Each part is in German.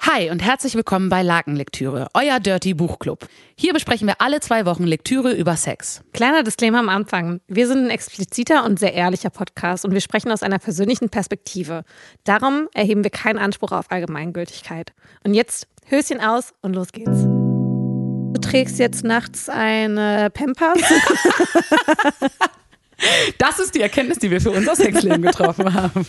Hi und herzlich willkommen bei Lakenlektüre, euer Dirty Buchclub. Hier besprechen wir alle 2 Wochen Lektüre über Sex. Kleiner Disclaimer am Anfang. Wir sind ein expliziter und sehr ehrlicher Podcast und wir sprechen aus einer persönlichen Perspektive. Darum erheben wir keinen Anspruch auf Allgemeingültigkeit. Und jetzt Höschen aus und los geht's. Du trägst jetzt nachts eine Pampers? Das ist die Erkenntnis, die wir für unser Sexleben getroffen haben.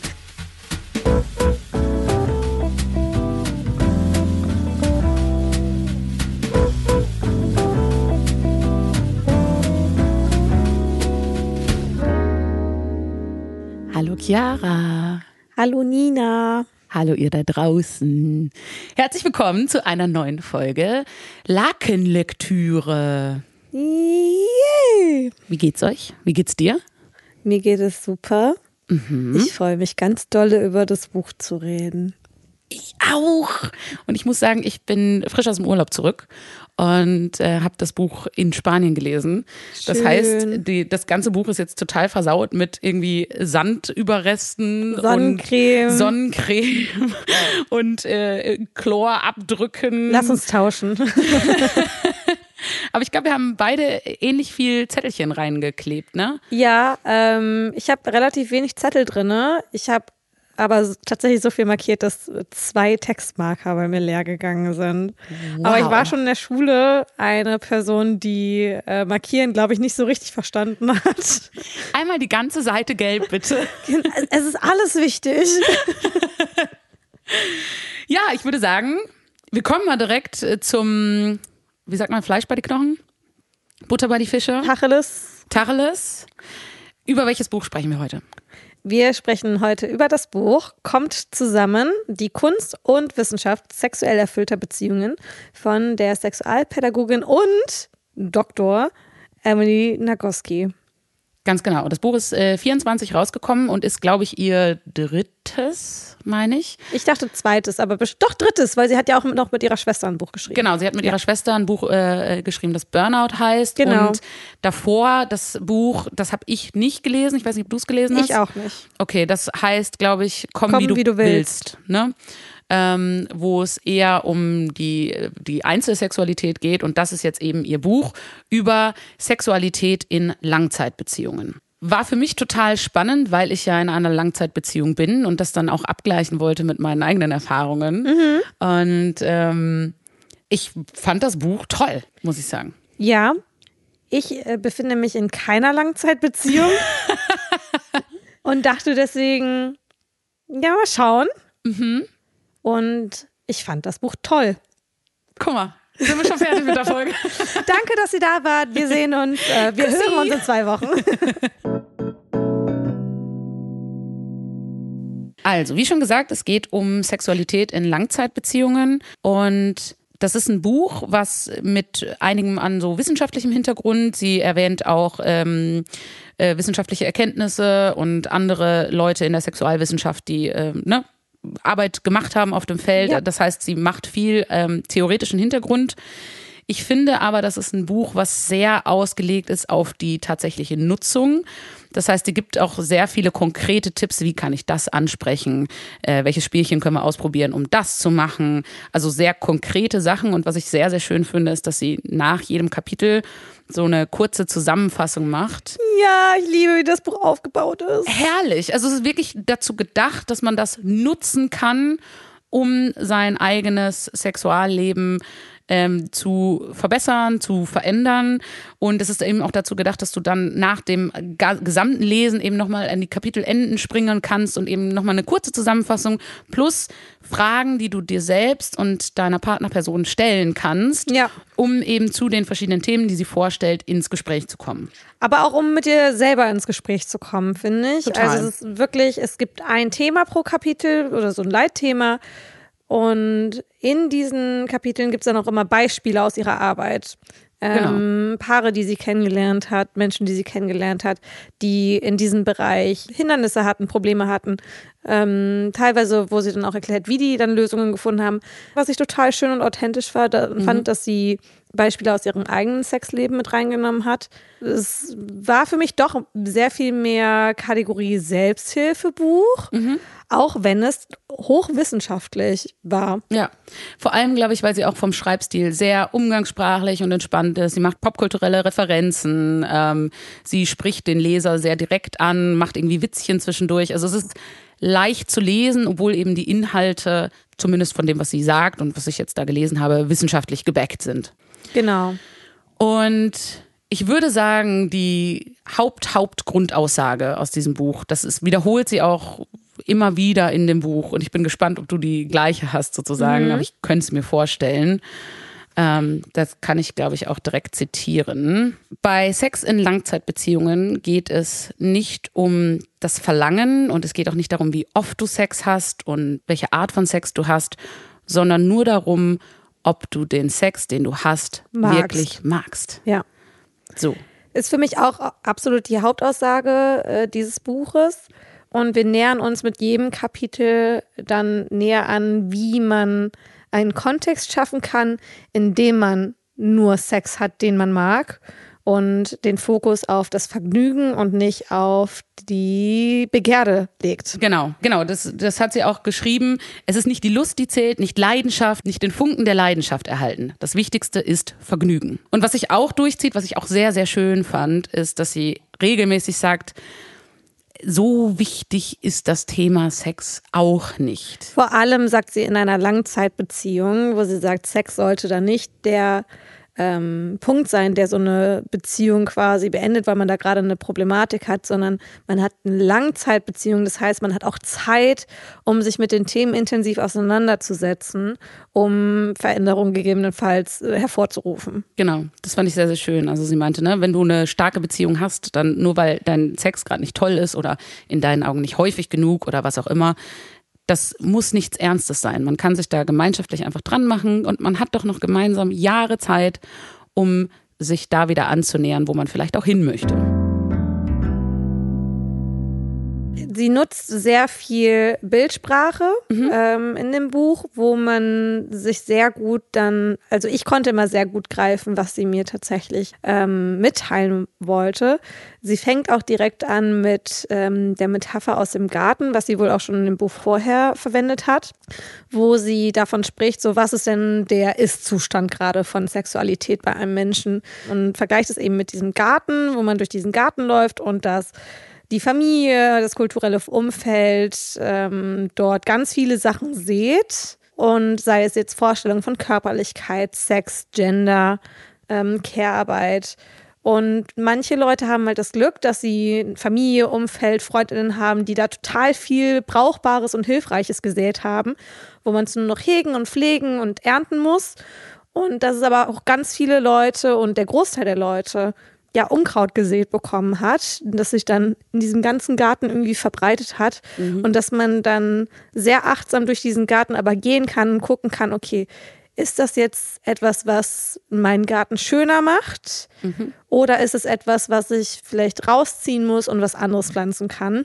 Hallo Chiara. Hallo Nina. Hallo ihr da draußen. Herzlich willkommen zu einer neuen Folge Lakenlektüre. Yay. Wie geht's euch? Wie geht's dir? Mir geht es super. Ich freue mich ganz dolle, über das Buch zu reden. Ich auch. Und ich muss sagen, ich bin frisch aus dem Urlaub zurück und habe das Buch in Spanien gelesen. Das Schön. heißt, das ganze Buch ist jetzt total versaut mit irgendwie Sandüberresten Sonnencreme. und Sonnencreme und Chlorabdrücken. Lass uns tauschen. Aber ich glaube, wir haben beide ähnlich viel Zettelchen reingeklebt, ne? Ja, ich habe relativ wenig Zettel drin. Ich habe aber tatsächlich so viel markiert, dass 2 Textmarker bei mir leer gegangen sind. Wow. Aber ich war schon in der Schule eine Person, die Markieren, glaube ich, nicht so richtig verstanden hat. Einmal die ganze Seite gelb, bitte. Es ist alles wichtig. Ja, ich würde sagen, wir kommen mal direkt zum, wie sagt man, Fleisch bei die Knochen? Butter bei die Fische? Tacheles. Über welches Buch sprechen wir heute? Wir sprechen heute über das Buch Kommt zusammen, die Kunst und Wissenschaft sexuell erfüllter Beziehungen von der Sexualpädagogin und Dr. Emily Nagoski. Ganz genau. Das Buch ist 24 rausgekommen und ist, glaube ich, ihr drittes, meine ich. Ich dachte zweites, aber doch drittes, weil sie hat ja auch noch mit ihrer Schwester ein Buch geschrieben. Genau, sie hat mit ihrer Schwester ein Buch geschrieben, das Burnout heißt. Genau. Und davor das Buch, das habe ich nicht gelesen. Ich weiß nicht, ob du es gelesen hast. Ich auch nicht. Okay, das heißt, glaube ich, Komm wie du willst. Ne? Wo es eher um die Einzelsexualität geht. Und das ist jetzt eben ihr Buch über Sexualität in Langzeitbeziehungen. War für mich total spannend, weil ich ja in einer Langzeitbeziehung bin und das dann auch abgleichen wollte mit meinen eigenen Erfahrungen. Und ich fand das Buch toll, muss ich sagen. Ja, ich befinde mich in keiner Langzeitbeziehung und dachte deswegen, ja, mal schauen. Und ich fand das Buch toll. Guck mal, sind wir schon fertig mit der Folge? Danke, dass ihr da wart. Wir sehen uns. Wir hören uns in 2 Wochen. Also, wie schon gesagt, es geht um Sexualität in Langzeitbeziehungen und das ist ein Buch, was mit einigem an so wissenschaftlichem Hintergrund, sie erwähnt auch wissenschaftliche Erkenntnisse und andere Leute in der Sexualwissenschaft, die Arbeit gemacht haben auf dem Feld. Ja. Das heißt, sie macht viel theoretischen Hintergrund. Ich finde aber, das ist ein Buch, was sehr ausgelegt ist auf die tatsächliche Nutzung. Das heißt, die gibt auch sehr viele konkrete Tipps, wie kann ich das ansprechen, welches Spielchen können wir ausprobieren, um das zu machen. Also sehr konkrete Sachen und was ich sehr, sehr schön finde, ist, dass sie nach jedem Kapitel so eine kurze Zusammenfassung macht. Ja, ich liebe, wie das Buch aufgebaut ist. Herrlich. Also es ist wirklich dazu gedacht, dass man das nutzen kann, um sein eigenes Sexualleben zu verbessern, zu verändern. Und es ist eben auch dazu gedacht, dass du dann nach dem gesamten Lesen eben nochmal an die Kapitelenden springen kannst und eben nochmal eine kurze Zusammenfassung plus Fragen, die du dir selbst und deiner Partnerperson stellen kannst, ja, um eben zu den verschiedenen Themen, die sie vorstellt, ins Gespräch zu kommen. Aber auch um mit dir selber ins Gespräch zu kommen, finde ich. Total. Also es ist wirklich, es gibt ein Thema pro Kapitel oder so ein Leitthema. Und in diesen Kapiteln gibt es dann auch immer Beispiele aus ihrer Arbeit. Genau. Paare, die sie kennengelernt hat, Menschen, die sie kennengelernt hat, die in diesem Bereich Hindernisse hatten, Probleme hatten. Teilweise, wo sie dann auch erklärt, wie die dann Lösungen gefunden haben. Was ich total schön und authentisch fand, dass sie Beispiele aus ihrem eigenen Sexleben mit reingenommen hat. Es war für mich doch sehr viel mehr Kategorie Selbsthilfebuch, auch wenn es hochwissenschaftlich war. Ja, vor allem, glaube ich, weil sie auch vom Schreibstil sehr umgangssprachlich und entspannt ist. Sie macht popkulturelle Referenzen, sie spricht den Leser sehr direkt an, macht irgendwie Witzchen zwischendurch. Also es ist leicht zu lesen, obwohl eben die Inhalte, zumindest von dem, was sie sagt und was ich jetzt da gelesen habe, wissenschaftlich gebackt sind. Genau. Und ich würde sagen, die Hauptgrundaussage aus diesem Buch, wiederholt sie auch immer wieder in dem Buch. Und ich bin gespannt, ob du die gleiche hast sozusagen, aber ich könnte es mir vorstellen. Das kann ich, glaube ich, auch direkt zitieren. Bei Sex in Langzeitbeziehungen geht es nicht um das Verlangen und es geht auch nicht darum, wie oft du Sex hast und welche Art von Sex du hast, sondern nur darum, ob du den Sex, den du hast, wirklich magst. Ja. So. Ist für mich auch absolut die Hauptaussage dieses Buches. Und wir nähern uns mit jedem Kapitel dann näher an, wie man einen Kontext schaffen kann, in dem man nur Sex hat, den man mag und den Fokus auf das Vergnügen und nicht auf die Begierde legt. Genau, das hat sie auch geschrieben. Es ist nicht die Lust, die zählt, nicht Leidenschaft, nicht den Funken der Leidenschaft erhalten. Das Wichtigste ist Vergnügen. Und was sich auch durchzieht, was ich auch sehr, sehr schön fand, ist, dass sie regelmäßig sagt, so wichtig ist das Thema Sex auch nicht. Vor allem sagt sie in einer Langzeitbeziehung, wo sie sagt, Sex sollte da nicht der Punkt sein, der so eine Beziehung quasi beendet, weil man da gerade eine Problematik hat, sondern man hat eine Langzeitbeziehung. Das heißt, man hat auch Zeit, um sich mit den Themen intensiv auseinanderzusetzen, um Veränderungen gegebenenfalls hervorzurufen. Genau, das fand ich sehr, sehr schön. Also sie meinte, ne, wenn du eine starke Beziehung hast, dann nur weil dein Sex gerade nicht toll ist oder in deinen Augen nicht häufig genug oder was auch immer, das muss nichts Ernstes sein. Man kann sich da gemeinschaftlich einfach dran machen und man hat doch noch gemeinsam Jahre Zeit, um sich da wieder anzunähern, wo man vielleicht auch hin möchte. Sie nutzt sehr viel Bildsprache in dem Buch, wo man sich sehr gut also ich konnte immer sehr gut greifen, was sie mir tatsächlich mitteilen wollte. Sie fängt auch direkt an mit der Metapher aus dem Garten, was sie wohl auch schon in dem Buch vorher verwendet hat, wo sie davon spricht, so was ist denn der Ist-Zustand gerade von Sexualität bei einem Menschen und vergleicht es eben mit diesem Garten, wo man durch diesen Garten läuft und die Familie, das kulturelle Umfeld dort ganz viele Sachen seht und sei es jetzt Vorstellungen von Körperlichkeit, Sex, Gender, Care-Arbeit. Und manche Leute haben halt das Glück, dass sie Familie, Umfeld, Freundinnen haben, die da total viel Brauchbares und Hilfreiches gesät haben, wo man es nur noch hegen und pflegen und ernten muss. Und dass es aber auch ganz viele Leute und der Großteil der Leute ja Unkraut gesät bekommen hat, das sich dann in diesem ganzen Garten irgendwie verbreitet hat und dass man dann sehr achtsam durch diesen Garten aber gehen kann und gucken kann, okay, ist das jetzt etwas, was meinen Garten schöner macht oder ist es etwas, was ich vielleicht rausziehen muss und was anderes pflanzen kann?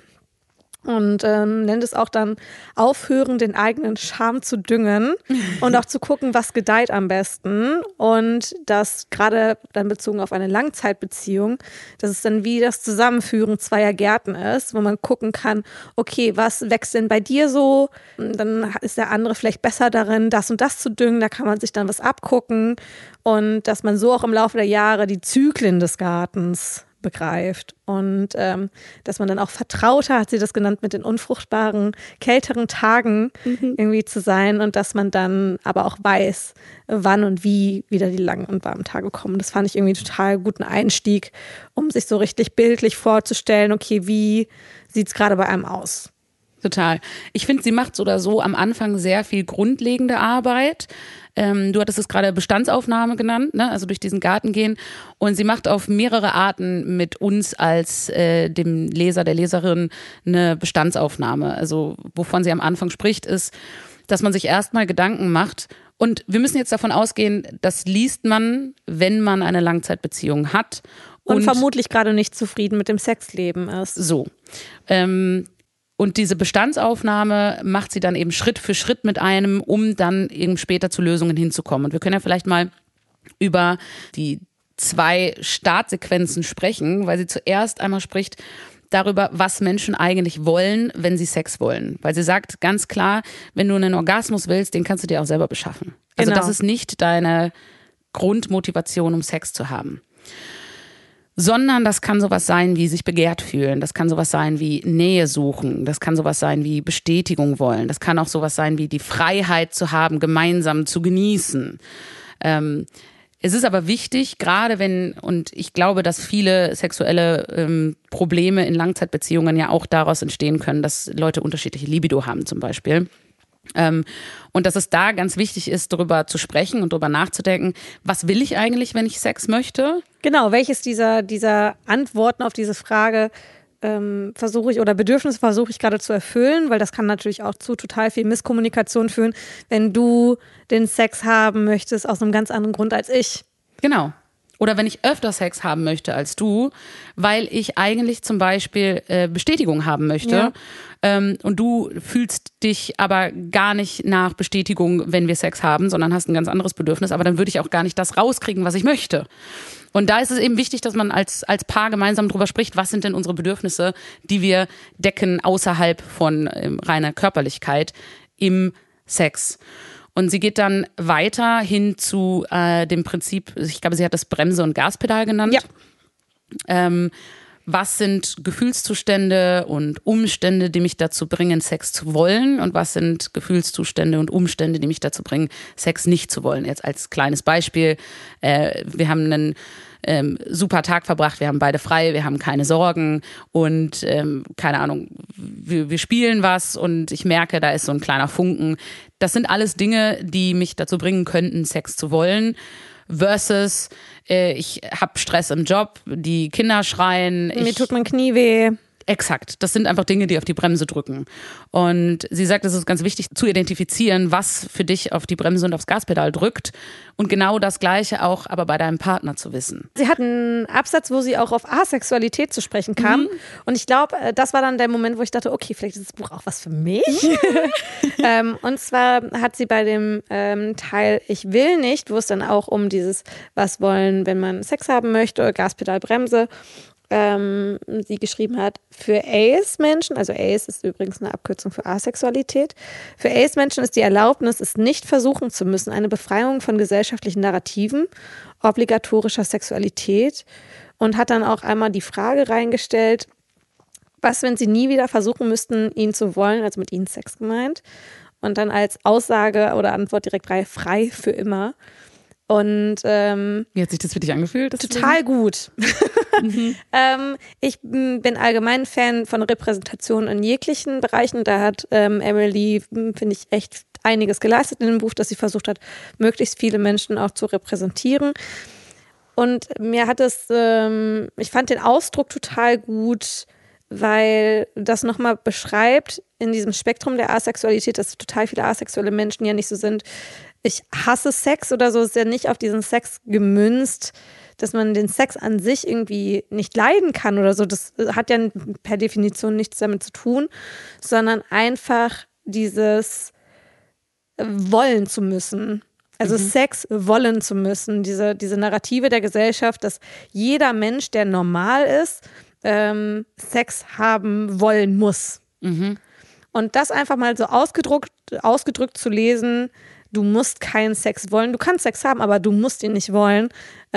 Und nennt es auch dann aufhören, den eigenen Charme zu düngen und auch zu gucken, was gedeiht am besten. Und das gerade dann bezogen auf eine Langzeitbeziehung, dass es dann wie das Zusammenführen zweier Gärten ist, wo man gucken kann, okay, was wächst denn bei dir so? Dann ist der andere vielleicht besser darin, das und das zu düngen. Da kann man sich dann was abgucken und dass man so auch im Laufe der Jahre die Zyklen des Gartens begreift und dass man dann auch vertrauter, hat sie das genannt, mit den unfruchtbaren, kälteren Tagen irgendwie zu sein und dass man dann aber auch weiß, wann und wie wieder die langen und warmen Tage kommen. Das fand ich irgendwie total guten Einstieg, um sich so richtig bildlich vorzustellen, okay, wie sieht es gerade bei einem aus? Total. Ich finde, sie macht so oder so am Anfang sehr viel grundlegende Arbeit. Du hattest es gerade Bestandsaufnahme genannt, ne? Also durch diesen Garten gehen. Und sie macht auf mehrere Arten mit uns als dem Leser, der Leserin eine Bestandsaufnahme. Also wovon sie am Anfang spricht, ist, dass man sich erstmal Gedanken macht. Und wir müssen jetzt davon ausgehen, das liest man, wenn man eine Langzeitbeziehung hat. Und vermutlich gerade nicht zufrieden mit dem Sexleben ist. So. Und diese Bestandsaufnahme macht sie dann eben Schritt für Schritt mit einem, um dann eben später zu Lösungen hinzukommen. Und wir können ja vielleicht mal über die 2 Startsequenzen sprechen, weil sie zuerst einmal spricht darüber, was Menschen eigentlich wollen, wenn sie Sex wollen. Weil sie sagt ganz klar, wenn du einen Orgasmus willst, den kannst du dir auch selber beschaffen. Also das ist nicht deine Grundmotivation, um Sex zu haben. Sondern das kann sowas sein wie sich begehrt fühlen, das kann sowas sein wie Nähe suchen, das kann sowas sein wie Bestätigung wollen, das kann auch sowas sein wie die Freiheit zu haben, gemeinsam zu genießen. Es ist aber wichtig, gerade wenn, und ich glaube, dass viele sexuelle Probleme in Langzeitbeziehungen ja auch daraus entstehen können, dass Leute unterschiedliche Libido haben zum Beispiel. Und dass es da ganz wichtig ist, darüber zu sprechen und darüber nachzudenken, was will ich eigentlich, wenn ich Sex möchte? Genau, welches dieser Antworten auf diese Frage versuche ich oder Bedürfnisse versuche ich gerade zu erfüllen, weil das kann natürlich auch zu total viel Misskommunikation führen, wenn du den Sex haben möchtest aus einem ganz anderen Grund als ich. Genau. Oder wenn ich öfter Sex haben möchte als du, weil ich eigentlich zum Beispiel Bestätigung haben möchte. Ja. Und du fühlst dich aber gar nicht nach Bestätigung, wenn wir Sex haben, sondern hast ein ganz anderes Bedürfnis. Aber dann würde ich auch gar nicht das rauskriegen, was ich möchte. Und da ist es eben wichtig, dass man als Paar gemeinsam drüber spricht, was sind denn unsere Bedürfnisse, die wir decken außerhalb von reiner Körperlichkeit im Sex. Und sie geht dann weiter hin zu dem Prinzip, ich glaube, sie hat das Bremse- und Gaspedal genannt. Ja. Was sind Gefühlszustände und Umstände, die mich dazu bringen, Sex zu wollen? Und was sind Gefühlszustände und Umstände, die mich dazu bringen, Sex nicht zu wollen? Jetzt als kleines Beispiel, wir haben einen super Tag verbracht, wir haben beide frei, wir haben keine Sorgen und keine Ahnung, wir spielen was und ich merke, da ist so ein kleiner Funken. Das sind alles Dinge, die mich dazu bringen könnten, Sex zu wollen. Versus, ich habe Stress im Job, die Kinder schreien. Mir tut mein Knie weh. Exakt. Das sind einfach Dinge, die auf die Bremse drücken. Und sie sagt, es ist ganz wichtig zu identifizieren, was für dich auf die Bremse und aufs Gaspedal drückt. Und genau das Gleiche auch aber bei deinem Partner zu wissen. Sie hat einen Absatz, wo sie auch auf Asexualität zu sprechen kam. Mhm. Und ich glaube, das war dann der Moment, wo ich dachte, okay, vielleicht ist das Buch auch was für mich. Und zwar hat sie bei dem Teil Ich will nicht, wo es dann auch um dieses, was wollen, wenn man Sex haben möchte, Gaspedal, Bremse, sie geschrieben hat, für ACE-Menschen, also ACE ist übrigens eine Abkürzung für Asexualität, für ACE-Menschen ist die Erlaubnis, es nicht versuchen zu müssen, eine Befreiung von gesellschaftlichen Narrativen, obligatorischer Sexualität, und hat dann auch einmal die Frage reingestellt, was, wenn sie nie wieder versuchen müssten, ihn zu wollen, also mit ihnen Sex gemeint, und dann als Aussage oder Antwort direkt frei für immer. Und wie hat sich das für dich angefühlt? Total gut. Mhm. Ich bin allgemein Fan von Repräsentation in jeglichen Bereichen. Da hat Emily, finde ich, echt einiges geleistet in dem Buch, dass sie versucht hat, möglichst viele Menschen auch zu repräsentieren. Und mir hat es, ich fand den Ausdruck total gut, weil das nochmal beschreibt, in diesem Spektrum der Asexualität, dass total viele asexuelle Menschen ja nicht so sind, ich hasse Sex oder so, ist ja nicht auf diesen Sex gemünzt, dass man den Sex an sich irgendwie nicht leiden kann oder so. Das hat ja per Definition nichts damit zu tun, sondern einfach dieses wollen zu müssen. Also Sex wollen zu müssen. Diese Narrative der Gesellschaft, dass jeder Mensch, der normal ist, Sex haben wollen muss. Mhm. Und das einfach mal so ausgedrückt zu lesen, du musst keinen Sex wollen, du kannst Sex haben, aber du musst ihn nicht wollen,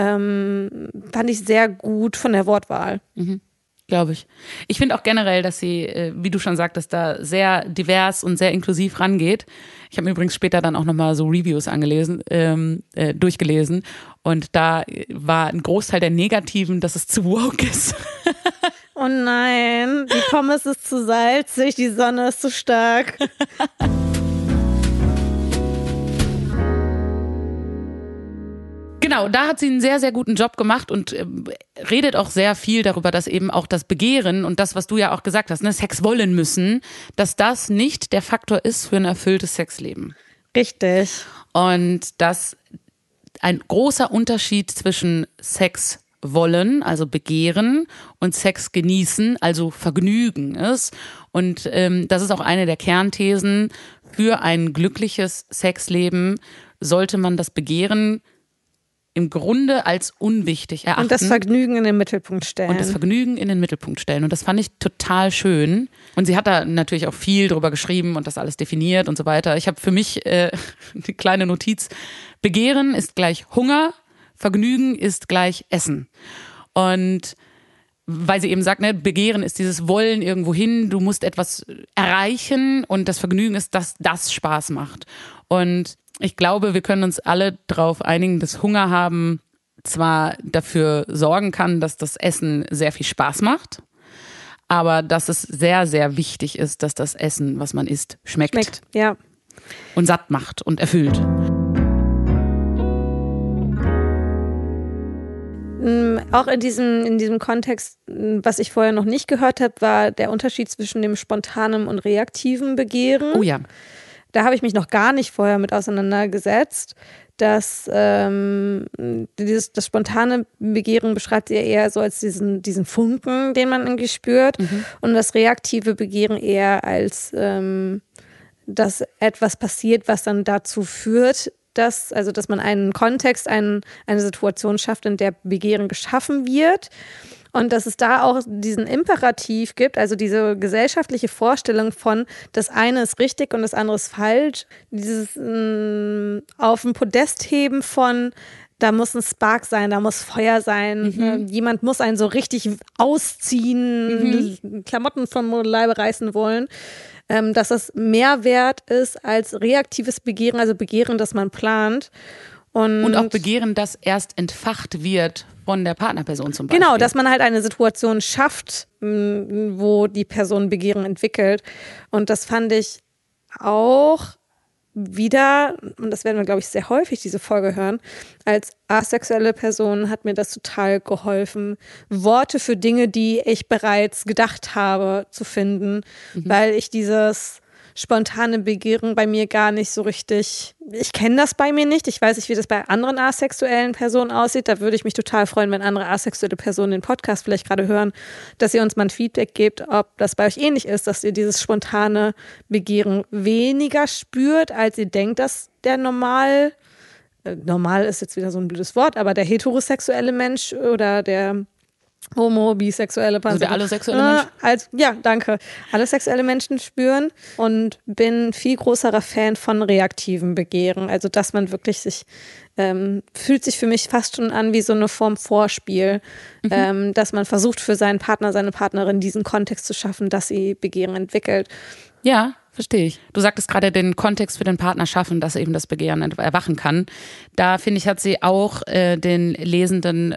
fand ich sehr gut von der Wortwahl. Mhm. Glaube ich. Ich finde auch generell, dass sie, wie du schon sagtest, da sehr divers und sehr inklusiv rangeht. Ich habe mir übrigens später dann auch nochmal so Reviews durchgelesen und da war ein Großteil der Negativen, dass es zu woke ist. Oh nein, die Pommes ist zu salzig, die Sonne ist zu stark. Genau, da hat sie einen sehr, sehr guten Job gemacht und redet auch sehr viel darüber, dass eben auch das Begehren und das, was du ja auch gesagt hast, ne, Sex wollen müssen, dass das nicht der Faktor ist für ein erfülltes Sexleben. Richtig. Und dass ein großer Unterschied zwischen Sex wollen, also Begehren, und Sex genießen, also Vergnügen ist. Und das ist auch eine der Kernthesen. Für ein glückliches Sexleben sollte man das Begehren im Grunde als unwichtig erachten. Und das Vergnügen in den Mittelpunkt stellen. Und das Vergnügen in den Mittelpunkt stellen. Und das fand ich total schön. Und sie hat da natürlich auch viel drüber geschrieben und das alles definiert und so weiter. Ich habe für mich eine kleine Notiz. Begehren ist gleich Hunger, Vergnügen ist gleich Essen. Und weil sie eben sagt, ne, Begehren ist dieses Wollen irgendwo hin, du musst etwas erreichen und das Vergnügen ist, dass das Spaß macht. Und ich glaube, wir können uns alle darauf einigen, dass Hunger haben zwar dafür sorgen kann, dass das Essen sehr viel Spaß macht, aber dass es sehr, sehr wichtig ist, dass das Essen, was man isst, schmeckt. Ja. Und satt macht und erfüllt. Auch in diesem Kontext, was ich vorher noch nicht gehört habe, war der Unterschied zwischen dem spontanen und reaktiven Begehren. Oh ja. Da habe ich mich noch gar nicht vorher mit auseinandergesetzt. Das spontane Begehren beschreibt sie ja eher so als diesen Funken, den man irgendwie spürt. Und das reaktive Begehren eher als, dass etwas passiert, was dann dazu führt, dass man einen Kontext, eine Situation schafft, in der Begehren geschaffen wird. Und dass es da auch diesen Imperativ gibt, also diese gesellschaftliche Vorstellung von, das eine ist richtig und das andere ist falsch. Dieses auf den Podest heben von, da muss ein Spark sein, da muss Feuer sein, jemand muss einen so richtig ausziehen, Klamotten vom Leibe reißen wollen. Dass das mehr wert ist als reaktives Begehren, also Begehren, das man plant. Und auch Begehren, das erst entfacht wird von der Partnerperson zum Beispiel. Genau, dass man halt eine Situation schafft, wo die Person Begehren entwickelt. Und das fand ich auch wieder, und das werden wir, glaube ich, sehr häufig diese Folge hören, als asexuelle Person hat mir das total geholfen, Worte für Dinge, die ich bereits gedacht habe, zu finden, weil ich dieses spontane Begehren bei mir gar nicht so richtig, ich kenne das bei mir nicht, ich weiß nicht, wie das bei anderen asexuellen Personen aussieht, da würde ich mich total freuen, wenn andere asexuelle Personen den Podcast vielleicht gerade hören, dass ihr uns mal ein Feedback gebt, ob das bei euch ähnlich ist, dass ihr dieses spontane Begehren weniger spürt, als ihr denkt, dass der normal ist jetzt wieder so ein blödes Wort, aber der heterosexuelle Mensch oder der bisexuelle Person. Also der allosexuelle Mensch? Danke. Alle sexuelle Menschen spüren und bin viel größerer Fan von reaktivem Begehren. Also, dass man wirklich fühlt sich für mich fast schon an wie so eine Form Vorspiel, dass man versucht für seinen Partner, seine Partnerin diesen Kontext zu schaffen, dass sie Begehren entwickelt. Ja, verstehe ich. Du sagtest gerade den Kontext für den Partner schaffen, dass eben das Begehren erwachen kann. Da, finde ich, hat sie auch den Lesenden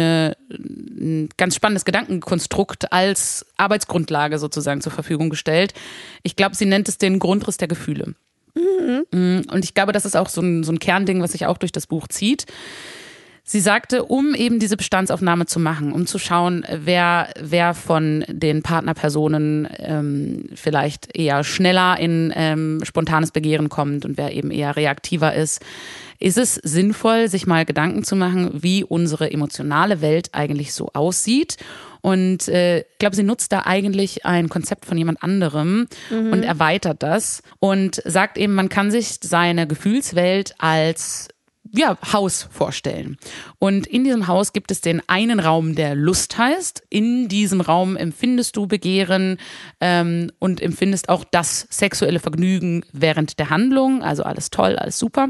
ein ganz spannendes Gedankenkonstrukt als Arbeitsgrundlage sozusagen zur Verfügung gestellt. Ich glaube, sie nennt es den Grundriss der Gefühle. Und ich glaube, das ist auch so ein Kernding, was sich auch durch das Buch zieht. Sie sagte, um eben diese Bestandsaufnahme zu machen, um zu schauen, wer von den Partnerpersonen vielleicht eher schneller in spontanes Begehren kommt und wer eben eher reaktiver ist es sinnvoll, sich mal Gedanken zu machen, wie unsere emotionale Welt eigentlich so aussieht. Und ich glaube, sie nutzt da eigentlich ein Konzept von jemand anderem und erweitert das und sagt eben, man kann sich seine Gefühlswelt als Haus vorstellen. Und in diesem Haus gibt es den einen Raum, der Lust heißt. In diesem Raum empfindest du Begehren und empfindest auch das sexuelle Vergnügen während der Handlung. Also alles toll, alles super.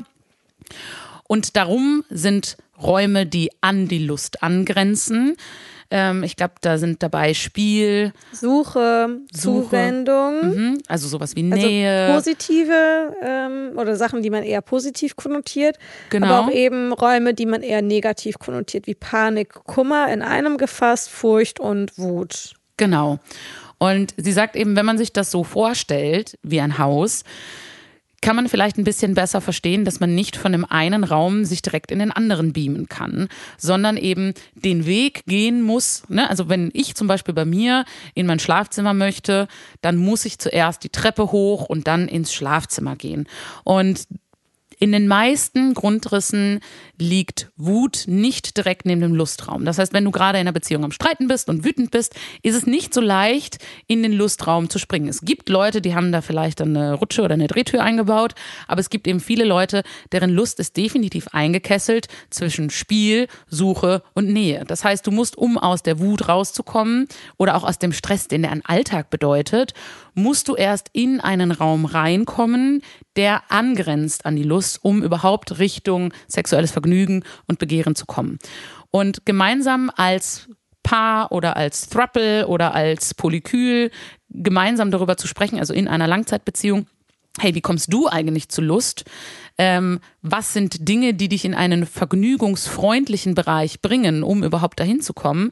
Und darum sind Räume, die an die Lust angrenzen. Ich glaube, da sind dabei Spiel, Suche. Zuwendung. Also sowas wie Nähe. Also positive oder Sachen, die man eher positiv konnotiert. Genau. Aber auch eben Räume, die man eher negativ konnotiert, wie Panik, Kummer in einem gefasst, Furcht und Wut. Genau. Und sie sagt eben, wenn man sich das so vorstellt, wie ein Haus, kann man vielleicht ein bisschen besser verstehen, dass man nicht von dem einen Raum sich direkt in den anderen beamen kann, sondern eben den Weg gehen muss. Ne? Also wenn ich zum Beispiel bei mir in mein Schlafzimmer möchte, dann muss ich zuerst die Treppe hoch und dann ins Schlafzimmer gehen. Und In den meisten Grundrissen liegt Wut nicht direkt neben dem Lustraum. Das heißt, wenn du gerade in einer Beziehung am Streiten bist und wütend bist, ist es nicht so leicht, in den Lustraum zu springen. Es gibt Leute, die haben da vielleicht dann eine Rutsche oder eine Drehtür eingebaut, aber es gibt eben viele Leute, deren Lust ist definitiv eingekesselt zwischen Spiel, Suche und Nähe. Das heißt, du musst, um aus der Wut rauszukommen oder auch aus dem Stress, den der Alltag bedeutet, musst du erst in einen Raum reinkommen, der angrenzt an die Lust, um überhaupt Richtung sexuelles Vergnügen und Begehren zu kommen. Und gemeinsam als Paar oder als Throuple oder als Polykül gemeinsam darüber zu sprechen, also in einer Langzeitbeziehung, hey, wie kommst du eigentlich zu Lust? Was sind Dinge, die dich in einen vergnügungsfreundlichen Bereich bringen, um überhaupt dahin zu kommen?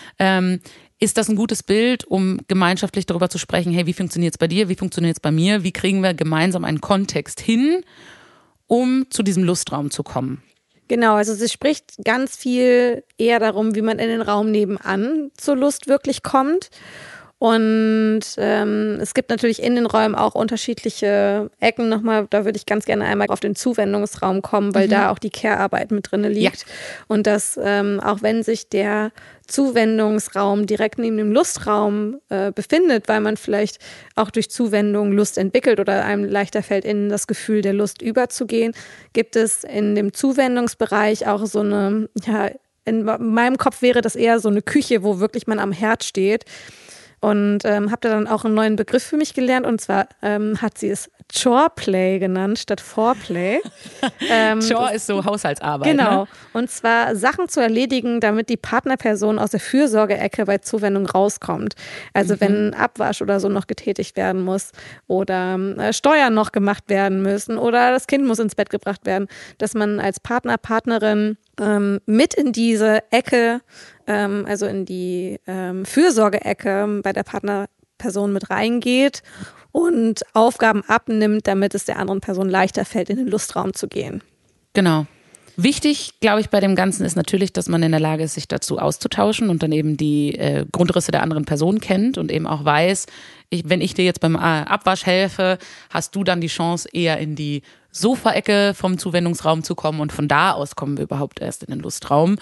Ist das ein gutes Bild, um gemeinschaftlich darüber zu sprechen, hey, wie funktioniert es bei dir, wie funktioniert es bei mir, wie kriegen wir gemeinsam einen Kontext hin, um zu diesem Lustraum zu kommen? Genau, also sie spricht ganz viel eher darum, wie man in den Raum nebenan zur Lust wirklich kommt. Und es gibt natürlich in den Räumen auch unterschiedliche Ecken nochmal. Da würde ich ganz gerne einmal auf den Zuwendungsraum kommen, weil da auch die Care-Arbeit mit drin liegt. Ja. Und dass auch wenn sich der Zuwendungsraum direkt neben dem Lustraum befindet, weil man vielleicht auch durch Zuwendung Lust entwickelt oder einem leichter fällt, in das Gefühl der Lust überzugehen, gibt es in dem Zuwendungsbereich auch so eine, ja, in meinem Kopf wäre das eher so eine Küche, wo wirklich man am Herd steht. Und habe da dann auch einen neuen Begriff für mich gelernt. Und zwar hat sie es Choreplay genannt statt Foreplay. Chore ist so Haushaltsarbeit. Genau. Ne? Und zwar Sachen zu erledigen, damit die Partnerperson aus der Fürsorgeecke bei Zuwendung rauskommt. Also wenn Abwasch oder so noch getätigt werden muss oder Steuern noch gemacht werden müssen oder das Kind muss ins Bett gebracht werden, dass man als Partner, Partnerin mit in diese Ecke, also in die Fürsorgeecke bei der Partnerperson mit reingeht und Aufgaben abnimmt, damit es der anderen Person leichter fällt, in den Lustraum zu gehen. Genau. Wichtig, glaube ich, bei dem Ganzen ist natürlich, dass man in der Lage ist, sich dazu auszutauschen und dann eben die Grundrisse der anderen Person kennt und eben auch weiß, wenn ich dir jetzt beim Abwasch helfe, hast du dann die Chance, eher in die Sofaecke vom Zuwendungsraum zu kommen und von da aus kommen wir überhaupt erst in den Lustraum.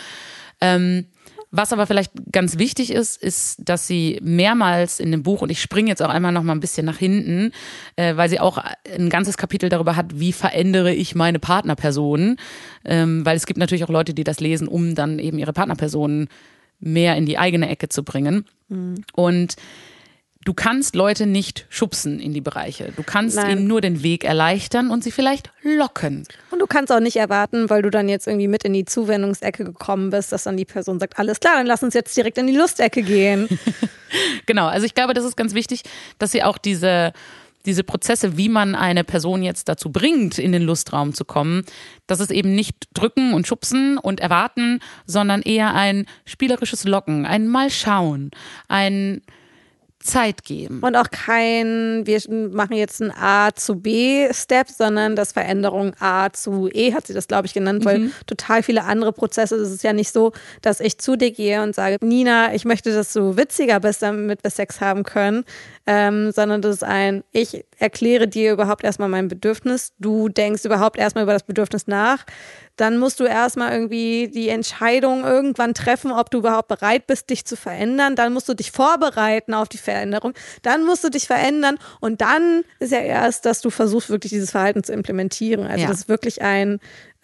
Was aber vielleicht ganz wichtig ist, ist, dass sie mehrmals in dem Buch, und ich springe jetzt auch einmal noch mal ein bisschen nach hinten, weil sie auch ein ganzes Kapitel darüber hat, wie verändere ich meine Partnerperson, weil es gibt natürlich auch Leute, die das lesen, um dann eben ihre Partnerperson mehr in die eigene Ecke zu bringen. Und du kannst Leute nicht schubsen in die Bereiche. Du kannst ihnen nur den Weg erleichtern und sie vielleicht locken. Und du kannst auch nicht erwarten, weil du dann jetzt irgendwie mit in die Zuwendungsecke gekommen bist, dass dann die Person sagt, alles klar, dann lass uns jetzt direkt in die Lustecke gehen. Genau, also ich glaube, das ist ganz wichtig, dass sie auch diese Prozesse, wie man eine Person jetzt dazu bringt, in den Lustraum zu kommen, dass es eben nicht drücken und schubsen und erwarten, sondern eher ein spielerisches Locken, ein Mal schauen, ein Zeit geben. Und auch kein, wir machen jetzt einen A zu B-Step, sondern das Veränderung A zu E, hat sie das, glaube ich, genannt, weil total viele andere Prozesse, es ist ja nicht so, dass ich zu dir gehe und sage, Nina, ich möchte, dass du witziger bist, damit wir Sex haben können, sondern das ist ein, ich erkläre dir überhaupt erstmal mein Bedürfnis, du denkst überhaupt erstmal über das Bedürfnis nach, dann musst du erstmal irgendwie die Entscheidung irgendwann treffen, ob du überhaupt bereit bist, dich zu verändern. Dann musst du dich vorbereiten auf die Veränderung. Dann musst du dich verändern und dann ist ja erst, dass du versuchst, wirklich dieses Verhalten zu implementieren. Also das ist wirklich kein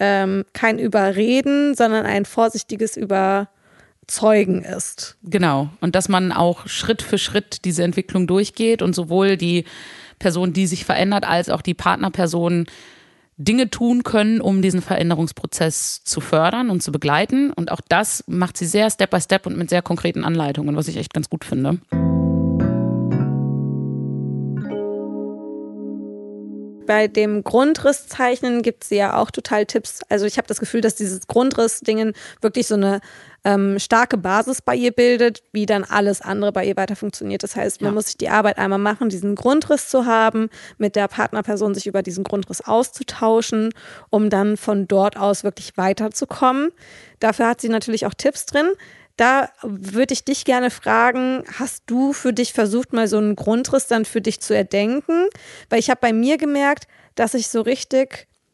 Überreden, sondern ein vorsichtiges Überzeugen ist. Genau. Und dass man auch Schritt für Schritt diese Entwicklung durchgeht und sowohl die Person, die sich verändert, als auch die Partnerperson Dinge tun können, um diesen Veränderungsprozess zu fördern und zu begleiten. Und auch das macht sie sehr Step by Step und mit sehr konkreten Anleitungen, was ich echt ganz gut finde. Bei dem Grundrisszeichnen gibt es ja auch total Tipps. Also ich habe das Gefühl, dass dieses Grundriss-Dingen wirklich so eine starke Basis bei ihr bildet, wie dann alles andere bei ihr weiter funktioniert. Das heißt, man muss sich die Arbeit einmal machen, diesen Grundriss zu haben, mit der Partnerperson sich über diesen Grundriss auszutauschen, um dann von dort aus wirklich weiterzukommen. Dafür hat sie natürlich auch Tipps drin. Da würde ich dich gerne fragen, hast du für dich versucht, mal so einen Grundriss dann für dich zu erdenken? Weil ich habe bei mir gemerkt, dass ich so richtig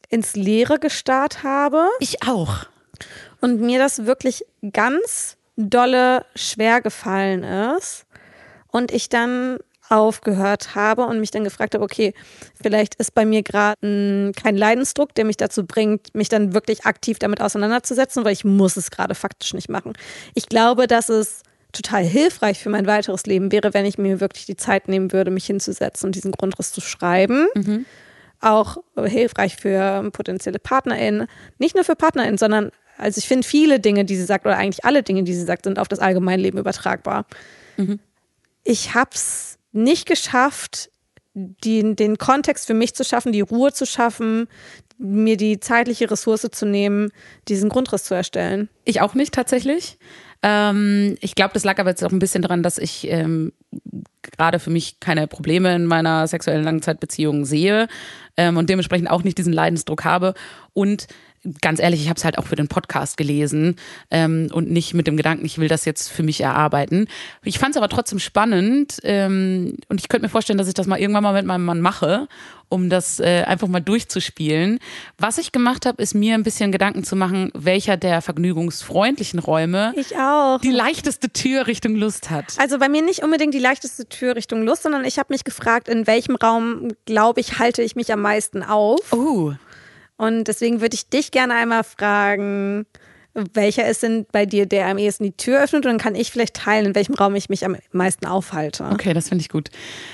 ins Leere gestarrt habe. Ich auch. Und mir das wirklich ganz dolle schwer gefallen ist. Und ich dann aufgehört habe und mich dann gefragt habe, okay, vielleicht ist bei mir gerade kein Leidensdruck, der mich dazu bringt, mich dann wirklich aktiv damit auseinanderzusetzen, weil ich muss es gerade faktisch nicht machen. Ich glaube, dass es total hilfreich für mein weiteres Leben wäre, wenn ich mir wirklich die Zeit nehmen würde, mich hinzusetzen und diesen Grundriss zu schreiben. Mhm. Auch hilfreich für potenzielle PartnerInnen. Nicht nur für PartnerInnen, sondern also ich finde viele Dinge, die sie sagt, oder eigentlich alle Dinge, die sie sagt, sind auf das Allgemeinleben übertragbar. Mhm. Ich habe es nicht geschafft, den Kontext für mich zu schaffen, die Ruhe zu schaffen, mir die zeitliche Ressource zu nehmen, diesen Grundriss zu erstellen. Ich auch nicht tatsächlich. Ich glaube, das lag aber jetzt auch ein bisschen daran, dass ich gerade für mich keine Probleme in meiner sexuellen Langzeitbeziehung sehe und dementsprechend auch nicht diesen Leidensdruck habe. Und ganz ehrlich, ich habe es halt auch für den Podcast gelesen und nicht mit dem Gedanken, ich will das jetzt für mich erarbeiten. Ich fand es aber trotzdem spannend und ich könnte mir vorstellen, dass ich das mal irgendwann mal mit meinem Mann mache, um das einfach mal durchzuspielen. Was ich gemacht habe, ist mir ein bisschen Gedanken zu machen, welcher der vergnügungsfreundlichen Räume Ich auch. die leichteste Tür Richtung Lust hat. Also bei mir nicht unbedingt die leichteste Tür Richtung Lust, sondern ich habe mich gefragt, in welchem Raum, glaube ich, halte ich mich am meisten auf. Oh. Und deswegen würde ich dich gerne einmal fragen, welcher ist denn bei dir, der am ehesten die Tür öffnet? Und dann kann ich vielleicht teilen, in welchem Raum ich mich am meisten aufhalte. Okay, das finde ich gut.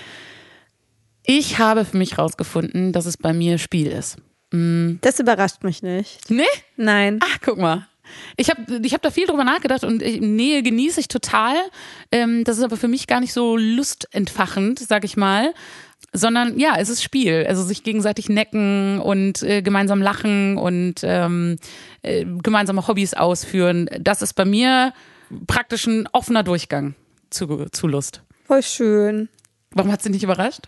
Ich habe für mich rausgefunden, dass es bei mir Spiel ist. Das überrascht mich nicht. Nee? Nein. Ach, guck mal. Ich hab da viel drüber nachgedacht und Nähe genieße ich total. Das ist aber für mich gar nicht so lustentfachend, sag ich mal. Sondern ja, es ist Spiel. Also sich gegenseitig necken und gemeinsam lachen und gemeinsame Hobbys ausführen. Das ist bei mir praktisch ein offener Durchgang zu Lust. Voll schön. Warum hat sie nicht überrascht?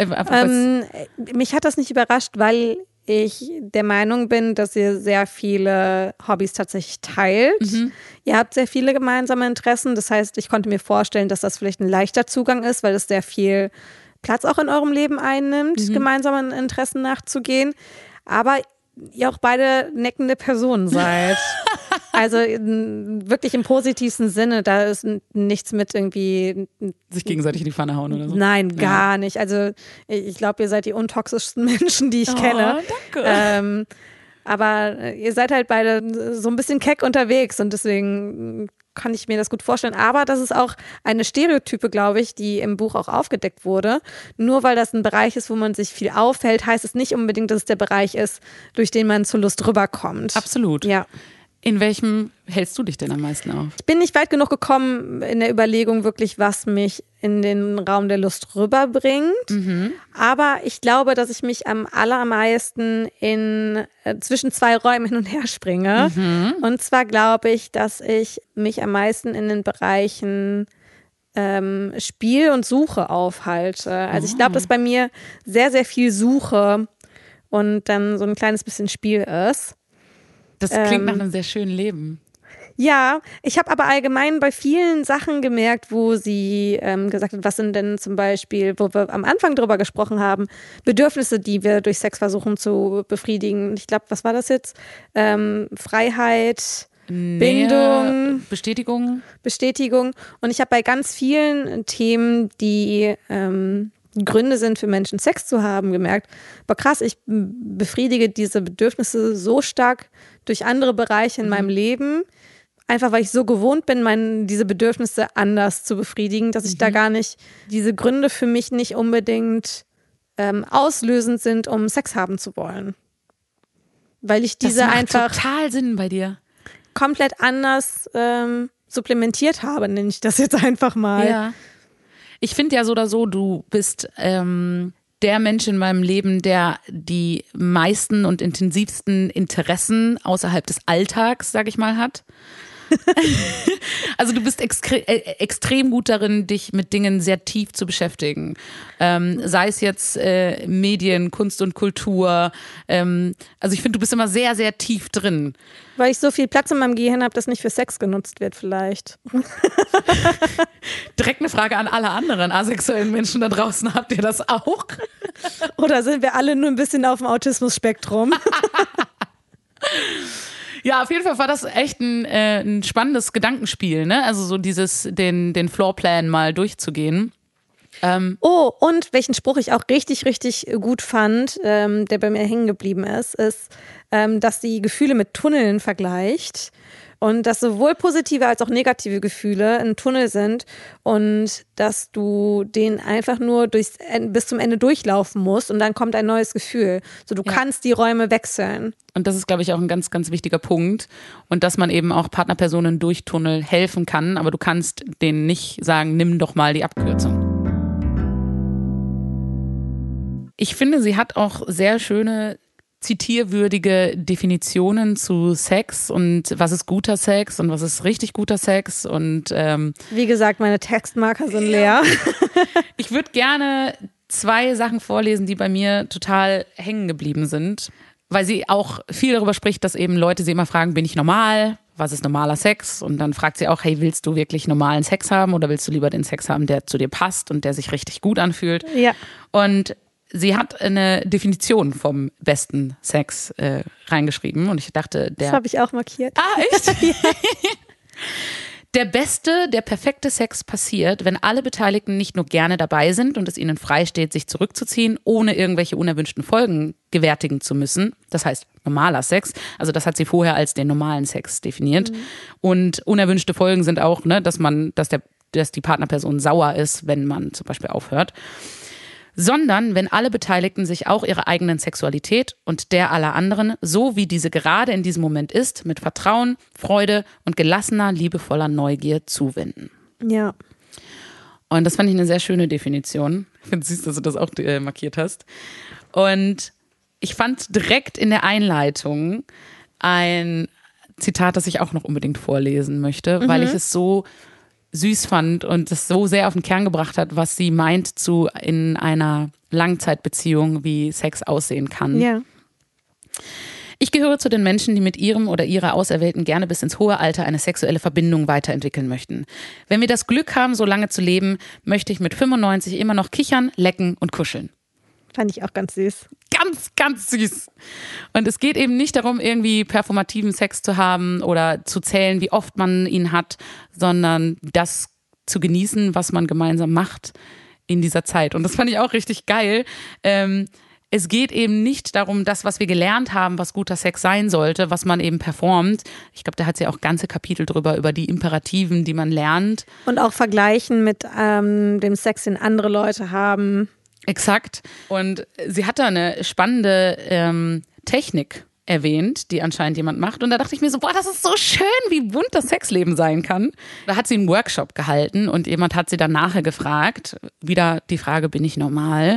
Mich hat das nicht überrascht, weil ich der Meinung bin, dass ihr sehr viele Hobbys tatsächlich teilt. Mhm. Ihr habt sehr viele gemeinsame Interessen. Das heißt, ich konnte mir vorstellen, dass das vielleicht ein leichter Zugang ist, weil es sehr viel Platz auch in eurem Leben einnimmt, gemeinsamen Interessen nachzugehen. Aber ihr auch beide neckende Personen seid. Also wirklich im positivsten Sinne, da ist nichts mit irgendwie sich gegenseitig in die Pfanne hauen oder so. Nein, gar nicht. Also ich glaube, ihr seid die untoxischsten Menschen, die ich kenne. Danke. Aber ihr seid halt beide so ein bisschen keck unterwegs und deswegen kann ich mir das gut vorstellen. Aber das ist auch eine Stereotype, glaube ich, die im Buch auch aufgedeckt wurde. Nur weil das ein Bereich ist, wo man sich viel aufhält, heißt es nicht unbedingt, dass es der Bereich ist, durch den man zur Lust rüberkommt. Absolut. Ja. In welchem hältst du dich denn am meisten auf? Ich bin nicht weit genug gekommen in der Überlegung wirklich, was mich in den Raum der Lust rüberbringt. Mhm. Aber ich glaube, dass ich mich am allermeisten zwischen zwei Räumen hin und her springe. Mhm. Und zwar glaube ich, dass ich mich am meisten in den Bereichen Spiel und Suche aufhalte. Also ich glaube, dass bei mir sehr, sehr viel Suche und dann so ein kleines bisschen Spiel ist. Das klingt nach einem sehr schönen Leben. Ja, ich habe aber allgemein bei vielen Sachen gemerkt, wo sie gesagt hat, was sind denn zum Beispiel, wo wir am Anfang drüber gesprochen haben, Bedürfnisse, die wir durch Sex versuchen zu befriedigen. Ich glaube, was war das jetzt? Freiheit, Bindung, Bestätigung. Und ich habe bei ganz vielen Themen, die Gründe sind für Menschen, Sex zu haben, gemerkt, aber krass, ich befriedige diese Bedürfnisse so stark durch andere Bereiche in meinem Leben, einfach weil ich so gewohnt bin, diese Bedürfnisse anders zu befriedigen, dass ich da gar nicht, diese Gründe für mich nicht unbedingt auslösend sind, um Sex haben zu wollen. Weil ich diese einfach total Sinn bei dir. Komplett anders supplementiert habe, nenne ich das jetzt einfach mal. Ja. Ich finde ja so oder so, du bist der Mensch in meinem Leben, der die meisten und intensivsten Interessen außerhalb des Alltags, sag ich mal, hat. Also du bist extrem gut darin, dich mit Dingen sehr tief zu beschäftigen. Sei es jetzt Medien, Kunst und Kultur. Also ich finde, du bist immer sehr, sehr tief drin. Weil ich so viel Platz in meinem Gehirn habe, dass nicht für Sex genutzt wird vielleicht. Direkt eine Frage an alle anderen asexuellen Menschen da draußen. Habt ihr das auch? Oder sind wir alle nur ein bisschen auf dem Autismus-Spektrum? Ja, auf jeden Fall war das echt ein spannendes Gedankenspiel, ne? Also so den Floorplan mal durchzugehen. Und welchen Spruch ich auch richtig, richtig gut fand, der bei mir hängen geblieben ist, dass sie Gefühle mit Tunneln vergleicht und dass sowohl positive als auch negative Gefühle ein Tunnel sind und dass du den einfach nur bis zum Ende durchlaufen musst und dann kommt ein neues Gefühl. So, du kannst die Räume wechseln. Und das ist, glaube ich, auch ein ganz, ganz wichtiger Punkt. Und dass man eben auch Partnerpersonen durch Tunnel helfen kann, aber du kannst denen nicht sagen, nimm doch mal die Abkürzung. Ich finde, sie hat auch sehr schöne, zitierwürdige Definitionen zu Sex und was ist guter Sex und was ist richtig guter Sex. Und wie gesagt, meine Textmarker sind leer. Ich würde gerne 2 Sachen vorlesen, die bei mir total hängen geblieben sind, weil sie auch viel darüber spricht, dass eben Leute sie immer fragen, bin ich normal? Was ist normaler Sex? Und dann fragt sie auch, hey, willst du wirklich normalen Sex haben oder willst du lieber den Sex haben, der zu dir passt und der sich richtig gut anfühlt? Ja. Und sie hat eine Definition vom besten Sex reingeschrieben und ich dachte, das habe ich auch markiert. Ah, echt? Ja. Der perfekte Sex passiert, wenn alle Beteiligten nicht nur gerne dabei sind und es ihnen freisteht, sich zurückzuziehen, ohne irgendwelche unerwünschten Folgen gewärtigen zu müssen. Das heißt, normaler Sex. Also das hat sie vorher als den normalen Sex definiert. Und unerwünschte Folgen sind auch, ne, dass die Partnerperson sauer ist, wenn man zum Beispiel aufhört. Sondern wenn alle Beteiligten sich auch ihrer eigenen Sexualität und der aller anderen, so wie diese gerade in diesem Moment ist, mit Vertrauen, Freude und gelassener, liebevoller Neugier zuwenden. Ja. Und das fand ich eine sehr schöne Definition. Ich finde es süß, dass du das auch markiert hast. Und ich fand direkt in der Einleitung ein Zitat, das ich auch noch unbedingt vorlesen möchte, weil ich es so süß fand und es so sehr auf den Kern gebracht hat, was sie meint in einer Langzeitbeziehung, wie Sex aussehen kann. Ja. Ich gehöre zu den Menschen, die mit ihrem oder ihrer Auserwählten gerne bis ins hohe Alter eine sexuelle Verbindung weiterentwickeln möchten. Wenn wir das Glück haben, so lange zu leben, möchte ich mit 95 immer noch kichern, lecken und kuscheln. Fand ich auch ganz süß. Ganz, ganz süß. Und es geht eben nicht darum, irgendwie performativen Sex zu haben oder zu zählen, wie oft man ihn hat, sondern das zu genießen, was man gemeinsam macht in dieser Zeit. Und das fand ich auch richtig geil. Es geht eben nicht darum, das, was wir gelernt haben, was guter Sex sein sollte, was man eben performt. Ich glaube, da hat sie auch ganze Kapitel drüber, über die Imperativen, die man lernt. Und auch vergleichen mit dem Sex, den andere Leute haben. Exakt. Und sie hat da eine spannende Technik erwähnt, die anscheinend jemand macht. Und da dachte ich mir so, boah, das ist so schön, wie bunt das Sexleben sein kann. Da hat sie einen Workshop gehalten und jemand hat sie dann nachher gefragt, wieder die Frage, bin ich normal?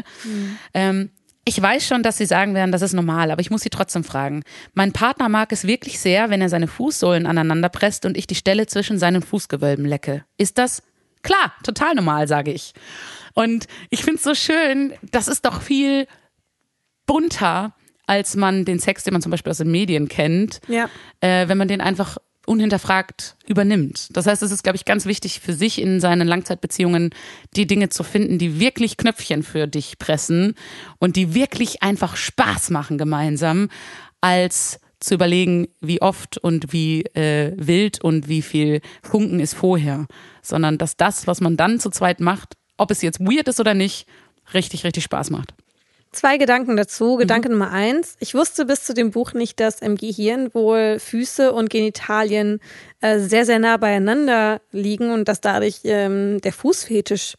Ich weiß schon, dass sie sagen werden, das ist normal, aber ich muss sie trotzdem fragen. Mein Partner mag es wirklich sehr, wenn er seine Fußsohlen aneinander presst und ich die Stelle zwischen seinen Fußgewölben lecke. Ist das? Klar, total normal, sage ich. Und ich finde es so schön, das ist doch viel bunter, als man den Sex, den man zum Beispiel aus den Medien kennt, wenn man den einfach unhinterfragt übernimmt. Das heißt, es ist, glaube ich, ganz wichtig für sich in seinen Langzeitbeziehungen, die Dinge zu finden, die wirklich Knöpfchen für dich pressen und die wirklich einfach Spaß machen gemeinsam, als zu überlegen, wie oft und wie wild und wie viel Funken ist vorher. Sondern dass das, was man dann zu zweit macht, ob es jetzt weird ist oder nicht, richtig, richtig Spaß macht. 2 Gedanken dazu. Gedanke Nummer 1. Ich wusste bis zu dem Buch nicht, dass im Gehirn wohl Füße und Genitalien sehr, sehr nah beieinander liegen und dass dadurch der Fußfetisch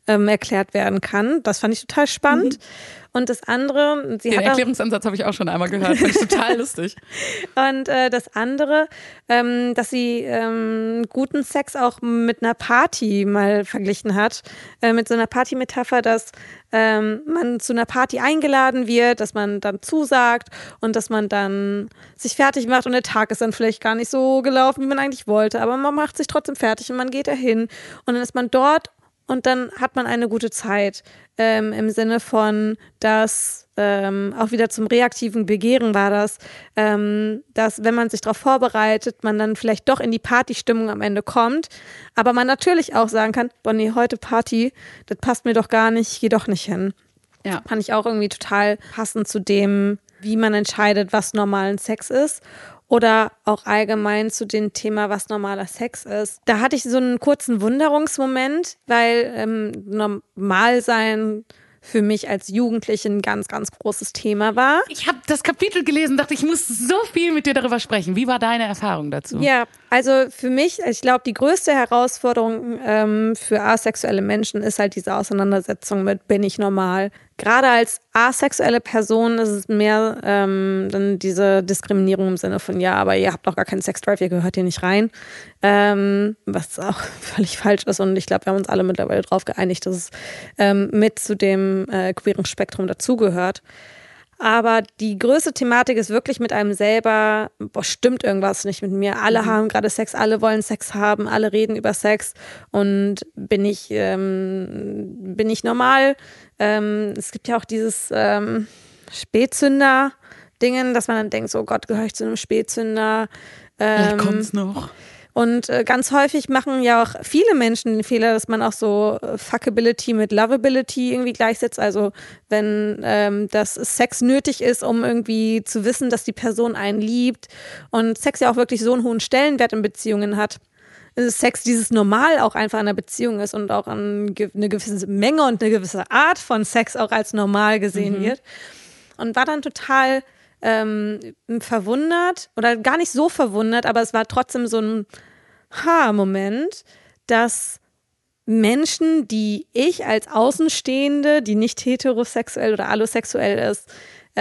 erklärt werden kann. Das fand ich total spannend. Und das andere, den Erklärungsansatz habe ich auch schon einmal gehört, fand ich total lustig. Und das andere, dass sie guten Sex auch mit einer Party mal verglichen hat, mit so einer Party-Metapher, dass man zu einer Party eingeladen wird, dass man dann zusagt und dass man dann sich fertig macht und der Tag ist dann vielleicht gar nicht so gelaufen, wie man eigentlich wollte, aber man macht sich trotzdem fertig und man geht dahin und dann ist man dort und dann hat man eine gute Zeit, im Sinne von, dass auch wieder zum reaktiven Begehren war das, dass wenn man sich darauf vorbereitet, man dann vielleicht doch in die Partystimmung am Ende kommt, aber man natürlich auch sagen kann, boah nee, heute Party, das passt mir doch gar nicht, ich gehe doch nicht hin. Ja. Fand ich auch irgendwie total passend zu dem, wie man entscheidet, was normalen Sex ist. Oder auch allgemein zu dem Thema, was normaler Sex ist. Da hatte ich so einen kurzen Wunderungsmoment, weil normal sein für mich als Jugendliche ein ganz, ganz großes Thema war. Ich habe das Kapitel gelesen und dachte, ich muss so viel mit dir darüber sprechen. Wie war deine Erfahrung dazu? Ja, also für mich, ich glaube, die größte Herausforderung für asexuelle Menschen ist halt diese Auseinandersetzung mit, bin ich normal? Gerade als asexuelle Person ist es mehr dann diese Diskriminierung im Sinne von, ja, aber ihr habt doch gar keinen Sexdrive, ihr gehört hier nicht rein. Was auch völlig falsch ist und ich glaube, wir haben uns alle mittlerweile darauf geeinigt, dass es mit zu dem queeren Spektrum dazugehört. Aber die größte Thematik ist wirklich mit einem selber, boah, stimmt irgendwas nicht mit mir. Alle haben gerade Sex, alle wollen Sex haben, alle reden über Sex und bin ich normal? Es gibt ja auch dieses Spätzünder-Dingen, dass man dann denkt, so Gott, gehöre ich zu einem Spätzünder? Vielleicht kommt's noch. Und ganz häufig machen ja auch viele Menschen den Fehler, dass man auch so Fuckability mit Lovability irgendwie gleichsetzt. Also wenn das Sex nötig ist, um irgendwie zu wissen, dass die Person einen liebt und Sex ja auch wirklich so einen hohen Stellenwert in Beziehungen hat. Sex dieses Normal auch einfach in einer Beziehung ist und auch eine gewisse Menge und eine gewisse Art von Sex auch als normal gesehen wird. Und war dann total verwundert oder gar nicht so verwundert, aber es war trotzdem so ein Moment, dass Menschen, die ich als Außenstehende, die nicht heterosexuell oder allosexuell ist,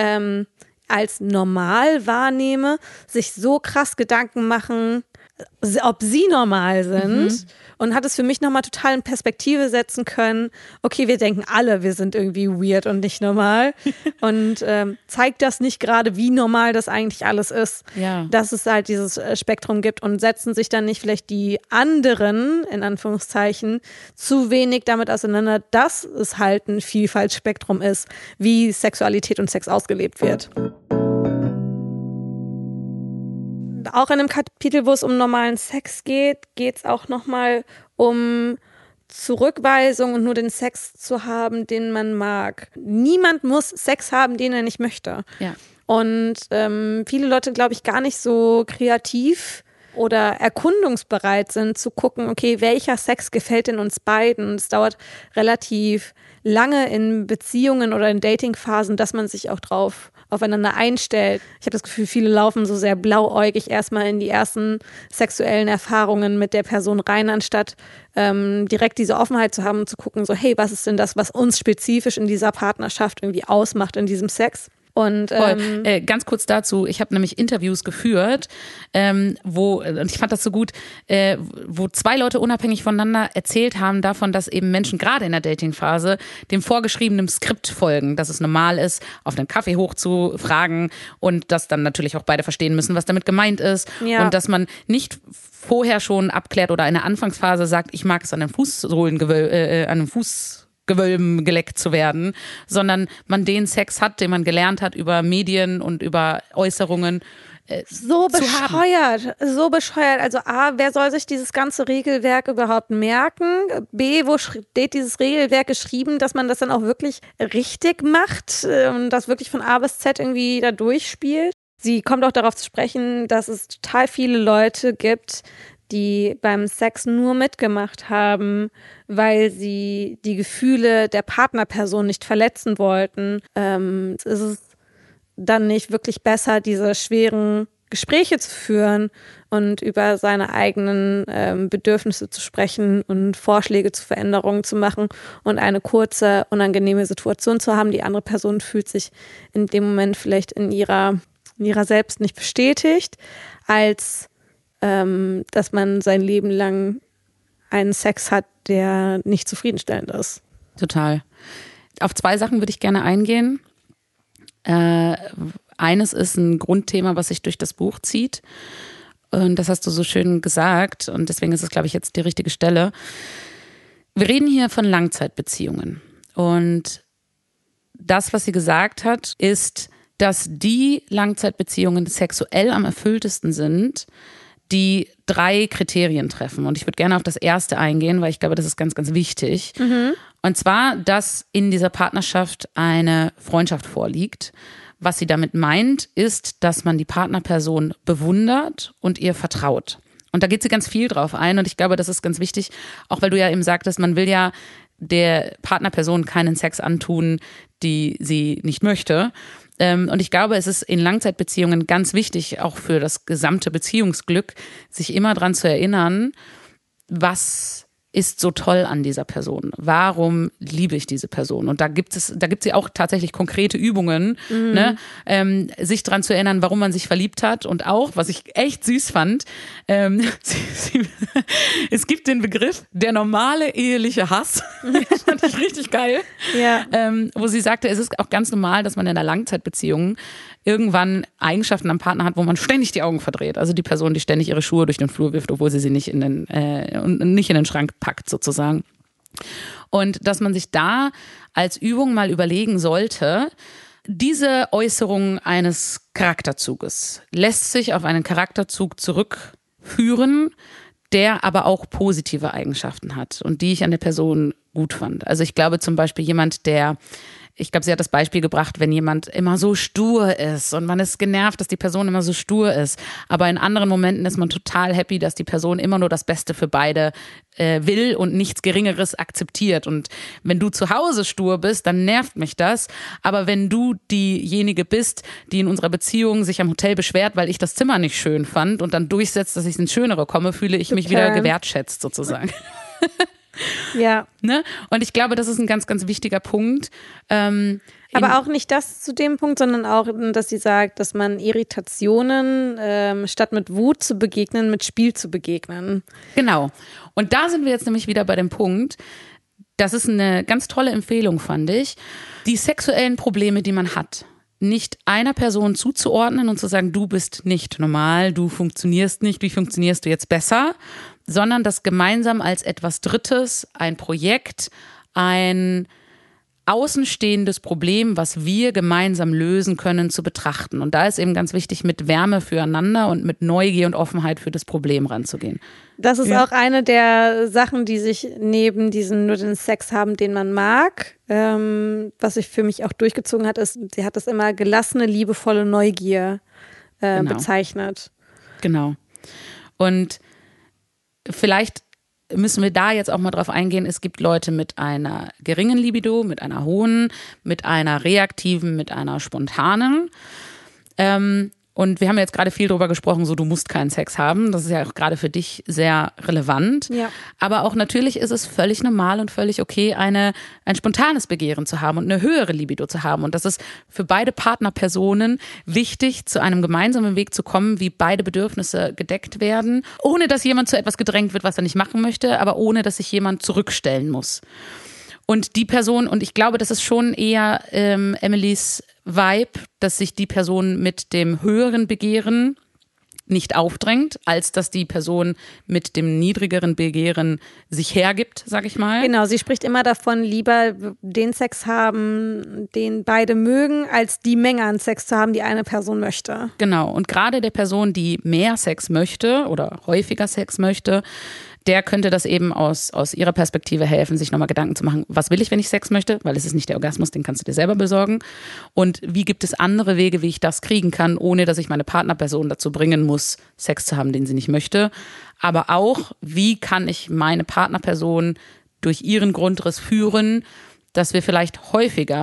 als normal wahrnehme, sich so krass Gedanken machen, ob sie normal sind und hat es für mich nochmal total in Perspektive setzen können, okay, wir denken alle, wir sind irgendwie weird und nicht normal und zeigt das nicht gerade, wie normal das eigentlich alles ist, dass es halt dieses Spektrum gibt und setzen sich dann nicht vielleicht die anderen, in Anführungszeichen, zu wenig damit auseinander, dass es halt ein Vielfaltsspektrum ist, wie Sexualität und Sex ausgelebt wird. Auch in einem Kapitel, wo es um normalen Sex geht, geht es auch nochmal um Zurückweisung und nur den Sex zu haben, den man mag. Niemand muss Sex haben, den er nicht möchte. Ja. Und viele Leute, glaube ich, gar nicht so kreativ oder erkundungsbereit sind, zu gucken, okay, welcher Sex gefällt denn uns beiden? Und es dauert relativ lange in Beziehungen oder in Datingphasen, dass man sich auch drauf aufeinander einstellt. Ich habe das Gefühl, viele laufen so sehr blauäugig erstmal in die ersten sexuellen Erfahrungen mit der Person rein, anstatt direkt diese Offenheit zu haben und zu gucken, so hey, was ist denn das, was uns spezifisch in dieser Partnerschaft irgendwie ausmacht in diesem Sex? Und ganz kurz dazu, ich habe nämlich Interviews geführt, und ich fand das so gut, wo zwei Leute unabhängig voneinander erzählt haben davon, dass eben Menschen gerade in der Datingphase dem vorgeschriebenen Skript folgen, dass es normal ist, auf einen Kaffee hochzufragen und dass dann natürlich auch beide verstehen müssen, was damit gemeint ist und dass man nicht vorher schon abklärt oder in der Anfangsphase sagt, ich mag es an den Fußgewölben geleckt zu werden, sondern man den Sex hat, den man gelernt hat über Medien und über Äußerungen. So bescheuert. Also A, wer soll sich dieses ganze Regelwerk überhaupt merken? B, wo steht dieses Regelwerk geschrieben, dass man das dann auch wirklich richtig macht und das wirklich von A bis Z irgendwie da durchspielt? Sie kommt auch darauf zu sprechen, dass es total viele Leute gibt, die beim Sex nur mitgemacht haben, weil sie die Gefühle der Partnerperson nicht verletzen wollten. Ist es dann nicht wirklich besser, diese schweren Gespräche zu führen und über seine eigenen Bedürfnisse zu sprechen und Vorschläge zu Veränderungen zu machen und eine kurze, unangenehme Situation zu haben. Die andere Person fühlt sich in dem Moment vielleicht in ihrer selbst nicht bestätigt, als dass man sein Leben lang einen Sex hat, der nicht zufriedenstellend ist. Total. Auf 2 Sachen würde ich gerne eingehen. Eines ist ein Grundthema, was sich durch das Buch zieht. Und das hast du so schön gesagt. Und deswegen ist es, glaube ich, jetzt die richtige Stelle. Wir reden hier von Langzeitbeziehungen. Und das, was sie gesagt hat, ist, dass die Langzeitbeziehungen sexuell am erfülltesten sind, die 3 Kriterien treffen. Und ich würde gerne auf das erste eingehen, weil ich glaube, das ist ganz, ganz wichtig. Und zwar, dass in dieser Partnerschaft eine Freundschaft vorliegt. Was sie damit meint, ist, dass man die Partnerperson bewundert und ihr vertraut. Und da geht sie ganz viel drauf ein. Und ich glaube, das ist ganz wichtig, auch weil du ja eben sagtest, man will ja der Partnerperson keinen Sex antun, die sie nicht möchte. Und ich glaube, es ist in Langzeitbeziehungen ganz wichtig, auch für das gesamte Beziehungsglück, sich immer daran zu erinnern, was ist so toll an dieser Person? Warum liebe ich diese Person? Und da gibt sie auch tatsächlich konkrete Übungen, ne? Sich daran zu erinnern, warum man sich verliebt hat. Und auch, was ich echt süß fand, es gibt den Begriff der normale eheliche Hass. Das fand ich richtig geil. Ja. Wo sie sagte, es ist auch ganz normal, dass man in einer Langzeitbeziehung irgendwann Eigenschaften am Partner hat, wo man ständig die Augen verdreht. Also die Person, die ständig ihre Schuhe durch den Flur wirft, obwohl sie nicht in den Schrank packt sozusagen. Und dass man sich da als Übung mal überlegen sollte, diese Äußerung eines Charakterzuges lässt sich auf einen Charakterzug zurückführen, der aber auch positive Eigenschaften hat und die ich an der Person gut fand. Also ich glaube zum Beispiel ich glaube, sie hat das Beispiel gebracht, wenn jemand immer so stur ist und man ist genervt, dass die Person immer so stur ist. Aber in anderen Momenten ist man total happy, dass die Person immer nur das Beste für beide will und nichts Geringeres akzeptiert. Und wenn du zu Hause stur bist, dann nervt mich das. Aber wenn du diejenige bist, die in unserer Beziehung sich am Hotel beschwert, weil ich das Zimmer nicht schön fand und dann durchsetzt, dass ich ins Schönere komme, fühle ich mich wieder gewertschätzt sozusagen. Ja. Ne? Und ich glaube, das ist ein ganz, ganz wichtiger Punkt. Aber auch nicht das zu dem Punkt, sondern auch, dass sie sagt, dass man Irritationen statt mit Wut zu begegnen, mit Spiel zu begegnen. Genau. Und da sind wir jetzt nämlich wieder bei dem Punkt, das ist eine ganz tolle Empfehlung, fand ich, die sexuellen Probleme, die man hat, nicht einer Person zuzuordnen und zu sagen, du bist nicht normal, du funktionierst nicht, wie funktionierst du jetzt besser, sondern das gemeinsam als etwas Drittes, ein Projekt, ein außenstehendes Problem, was wir gemeinsam lösen können, zu betrachten. Und da ist eben ganz wichtig, mit Wärme füreinander und mit Neugier und Offenheit für das Problem ranzugehen. Das ist auch eine der Sachen, die sich neben diesem nur den Sex haben, den man mag, was sich für mich auch durchgezogen hat, ist, sie hat das immer gelassene, liebevolle Neugier bezeichnet. Genau. Und vielleicht müssen wir da jetzt auch mal drauf eingehen, es gibt Leute mit einer geringen Libido, mit einer hohen, mit einer reaktiven, mit einer spontanen. Und wir haben jetzt gerade viel drüber gesprochen, so du musst keinen Sex haben. Das ist ja auch gerade für dich sehr relevant. Ja. Aber auch natürlich ist es völlig normal und völlig okay, ein spontanes Begehren zu haben und eine höhere Libido zu haben. Und das ist für beide Partnerpersonen wichtig, zu einem gemeinsamen Weg zu kommen, wie beide Bedürfnisse gedeckt werden, ohne dass jemand zu etwas gedrängt wird, was er nicht machen möchte, aber ohne dass sich jemand zurückstellen muss. Und die Person, und ich glaube, das ist schon eher Emilys Vibe, dass sich die Person mit dem höheren Begehren nicht aufdrängt, als dass die Person mit dem niedrigeren Begehren sich hergibt, sag ich mal. Genau, sie spricht immer davon, lieber den Sex haben, den beide mögen, als die Menge an Sex zu haben, die eine Person möchte. Genau, und gerade der Person, die mehr Sex möchte oder häufiger Sex möchte, der könnte das eben aus ihrer Perspektive helfen, sich nochmal Gedanken zu machen, was will ich, wenn ich Sex möchte? Weil es ist nicht der Orgasmus, den kannst du dir selber besorgen. Und wie gibt es andere Wege, wie ich das kriegen kann, ohne dass ich meine Partnerperson dazu bringen muss, Sex zu haben, den sie nicht möchte. Aber auch, wie kann ich meine Partnerperson durch ihren Grundriss führen, dass wir vielleicht häufiger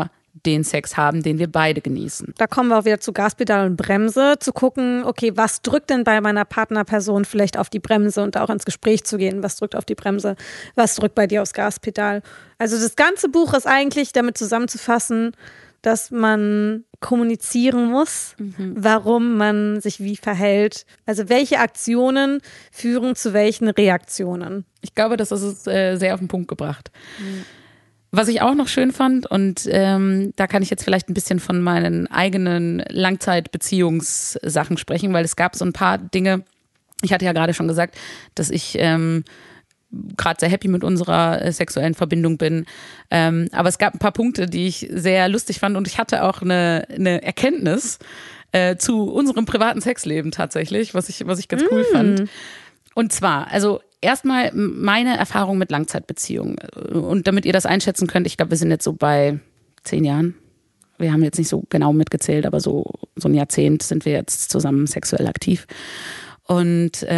den Sex haben, den wir beide genießen. Da kommen wir auch wieder zu Gaspedal und Bremse, zu gucken, okay, was drückt denn bei meiner Partnerperson vielleicht auf die Bremse und auch ins Gespräch zu gehen, was drückt auf die Bremse, was drückt bei dir aufs Gaspedal. Also das ganze Buch ist eigentlich damit zusammenzufassen, dass man kommunizieren muss, warum man sich wie verhält. Also welche Aktionen führen zu welchen Reaktionen. Ich glaube, das ist es sehr auf den Punkt gebracht. Was ich auch noch schön fand, und da kann ich jetzt vielleicht ein bisschen von meinen eigenen Langzeitbeziehungssachen sprechen, weil es gab so ein paar Dinge, ich hatte ja gerade schon gesagt, dass ich gerade sehr happy mit unserer sexuellen Verbindung bin. Aber es gab ein paar Punkte, die ich sehr lustig fand und ich hatte auch eine Erkenntnis zu unserem privaten Sexleben tatsächlich, was ich ganz cool fand. Und zwar, also erstmal meine Erfahrung mit Langzeitbeziehungen. Und damit ihr das einschätzen könnt, ich glaube, wir sind jetzt so bei 10 Jahren. Wir haben jetzt nicht so genau mitgezählt, aber so ein Jahrzehnt sind wir jetzt zusammen sexuell aktiv. Und